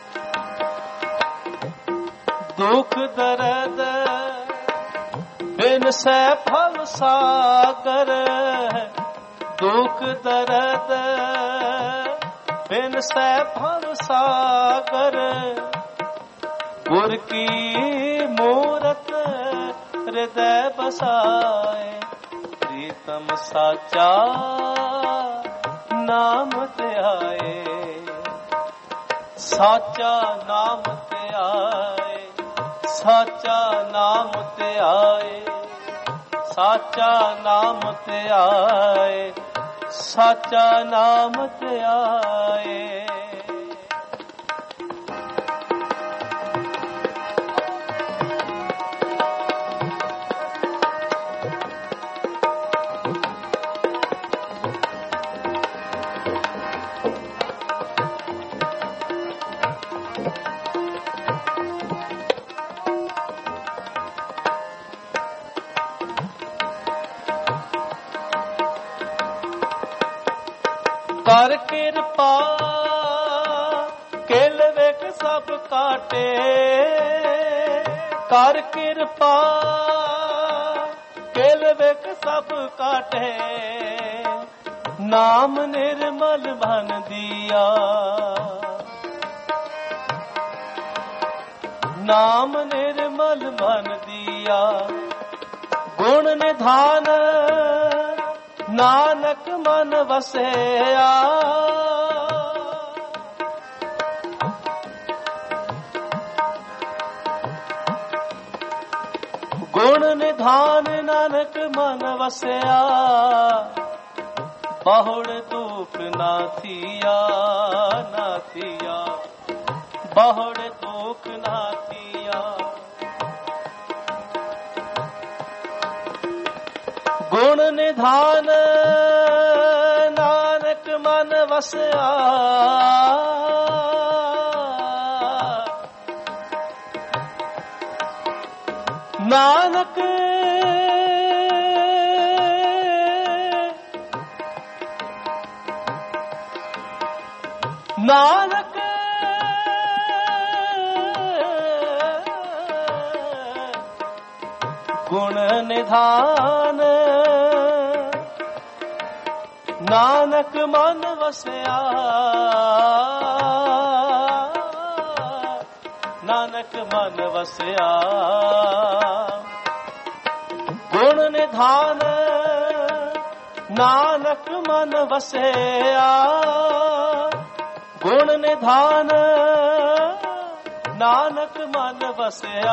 दुख दर्द ਬਿਨ ਸੈ ਭਵ ਸਾਗਰ ਦੁਖ ਦਰਦ ਬਿਨ ਸੈ ਭਵ ਸਾਗਰ ਗੁਰ ਕੀ ਮੂਰਤ ਹਿਰਦੈ ਬਸਾਏ ਪ੍ਰੀਤਮ ਸਾਚਾ ਨਾਮ ਧਿਆਏ ਸਾਚਾ ਨਾਮ ਧਿਆਏ ਸਾਚਾ ਨਾਮ ਧਿਆਏ ਸਾਚਾ ਨਾਮ ਧਿਆਏ ਸਾਚਾ ਨਾਮ ਧਿਆਏ ਕਰ ਕਿਰਪਾ ਕਿਲ ਵੇਖ ਸਭ ਕਾਟੇ ਕਰ ਕਿਰਪਾ ਕਿਲ ਵੇਖ ਸਭ ਕਾਟੇ ਨਾਮ ਨਿਰਮਲ ਬਨ ਦੀਆ ਨਾਮ ਨਿਰਮਲ ਬਨ ਦੀਆ ਗੁਣ ਨਿਧਾਨ ਨਾਨਕ ਮਨ ਵਸਿਆ ਗੁਣ ਨਿਧਾਨ ਨਾਨਕ ਮਨ ਵਸਿਆ ਬਹੁੜ ਦੁਖ ਨਾ ਥੀਆ ਨਾ ਥੀਆ ਬਹੁੜ ਦੁਖ ਨਾ ਥੀਆ ਗੁਣ ਨਿਧਾਨ ਨਾਨਕ ਮਨ ਵਸਿਆ ਨਾਨਕ ਨਾਨਕ ਗੁਣ ਨਿਧਾਨ ਨਾਨਕ ਮਨ ਵਸਿਆ ਨਾਨਕ ਮਨ ਵਸਿਆ ਗੁਣ ਨਿਧਾਨ ਨਾਨਕ ਮਨ ਵਸਿਆ ਗੁਣ ਨਿਧਾਨ ਨਾਨਕ ਮਨ ਵਸਿਆ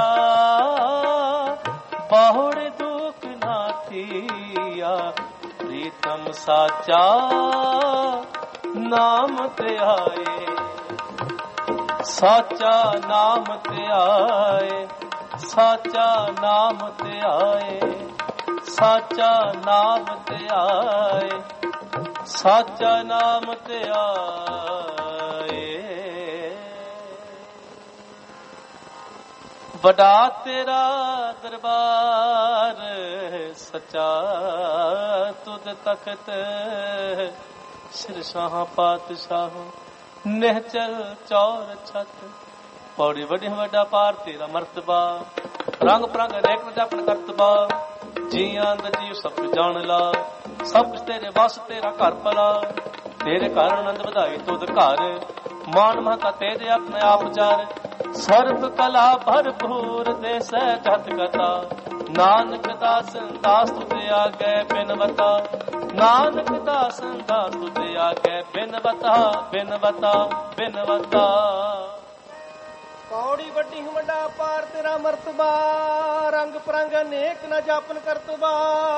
ਬਹੁੜ ਦੁਖ ਨਾ ਥੀਆ ਪ੍ਰੀਤਮ ਸਾਚਾ ਨਾਮ ਧਿਆਏ ਸਾਚਾ ਨਾਮ ਧਿਆਏ ਸਾਚਾ ਨਾਮ ਧਿਆਏ ਸਾਚਾ ਨਾਮ ਧਿਆਏ ਸਾਚਾ ਨਾਮ ਧਿਆਏ ਵੱਡਾ ਤੇਰਾ ਦਰਬਾਰ ਸੱਚਾ ਤੁਧ ਤਖਤ ਸਿਰ ਸ਼ਾਹ ਪਾਤਸ਼ਾਹ ਨਿਹਚਲ ਚੌਰ ਛਤ ਪੌੜੀ ਵੱਡੀ ਵੱਡਾ ਪਾਰ ਤੇਰਾ ਮਰਤਬਾ ਰੰਗ ਪ੍ਰੰਗ ਅਨੇਕ ਜਪਨ ਕਰਤਬਾ ਜੀਆਂ ਦਾ ਜੀਵ ਸਭ ਕੁਝ ਜਾਣ ਲਾ ਸਭ ਕੁਝ ਤੇਰੇ ਵਸ ਤੇਰਾ ਘਰ ਭਲਾ ਤੇਰੇ ਘਰ ਆਨੰਦ ਵਧਾਈ ਤੁਧ ਘਰ ਮਾਨ ਮਹਤਾ ਤੇਰੇ ਆਪਣੇ ਆਪ ਚਾਰ ਸਰਬ ਕਲਾ ਭਰਪੂਰ ਦੇ ਸਹਿ ਜਤ ਕਥਾ ਨਾਨਕ ਦਾਸ ਦਾਸ ਤੁਤੇ ਆਗੇ ਬਿਨਵਤਾ ਨਾਨਕ ਦਾਸ ਦਾਸ ਤੁਤੇ ਆਗੇ ਬਿਨਵਤਾ ਬਿਨਵਤਾ ਬਿਨਵਤਾ ਪੌੜੀ ਵੱਡੀ ਵੱਡਾ ਪਾਰ ਤੇਰਾ ਮਰਤਬਾ ਰੰਗ ਪ੍ਰੰਗ ਅਨੇਕ ਨ ਜਾਪਨ ਕਰਤਬਾ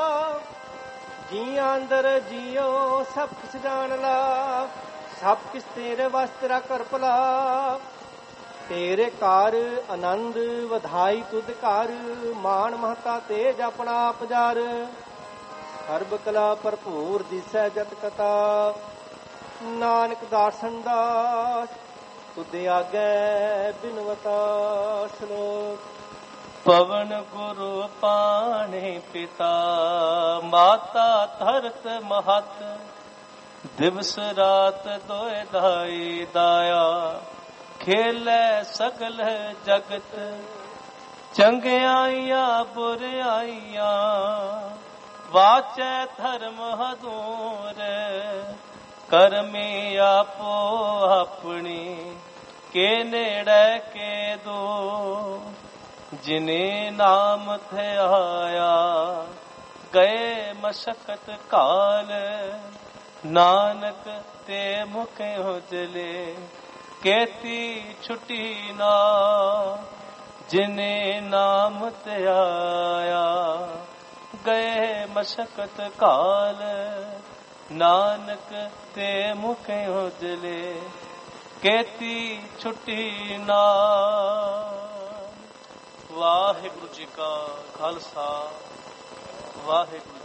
ਜੀਆਂ ਅੰਦਰ ਜੀਓ ਸਭ ਕੁਛ ਜਾਣ ਲਾ ਸਭ ਕਿਸ ਤੇਰੇ ਵਸ ਤੇਰਾ ਕਰ ਭਲਾ ਤੇਰੇ ਘਰ ਆਨੰਦ ਵਧਾਈ ਤੁਧ ਘਰ ਮਾਨ ਮਹਤਾ ਤੇਜ ਆਪਣਾ ਆਪ ਜਾਰ ਸਰਬ ਕਲਾ ਭਰਪੂਰ ਦਿਸੈ ਜਤ ਕਥਾ ਨਾਨਕ ਦਾਸਨ ਦਾਸ ਤੁਧ ਆਗੇ ਬਿਨਵਤਾ ਸ਼ਲੋਕ ਪਵਨ ਗੁਰੂ ਪਾਣੀ ਪਿਤਾ ਮਾਤਾ ਧਰਤ ਮਹਤ ਦਿਵਸ ਰਾਤ ਦੋਇ ਦਾਈ ਦਾਇਆ ਖੇਲੇ ਸਗਲ ਜਗਤ ਚੰਗਿਆਈਆਂ ਬੁਰਿਆਈਆਂ ਵਾਚੈ ਧਰਮ ਹਦੂਰ ਕਰਮੀ ਆਪੋ ਆਪਣੀ ਕੇ ਨੇੜੇ ਕੇ ਦੋ ਜਿਨੇ ਨਾਮ ਧਿਆਇਆ ਗਏ ਮਸ਼ਕਤ ਕਾਲ ਨਾਨਕ ਤੇ ਮੁਖੇ ਉਜਲੇ ਕੇਤੀ ਛੁਟੀ ਨਾ ਜਿਨੇ ਨਾਮ ਧਿਆਇਆ ਗਏ ਮਸ਼ਕਤ ਕਾਲ ਨਾਨਕ ਤੇ ਮੁਖੇ ਉਜਲੇ ਕੇਤੀ ਛੁਟੀ ਨਾ। ਵਾਹਿਗੁਰੂ ਜੀ ਕਾ ਖਾਲਸਾ ਵਾਹਿਗੁਰੂ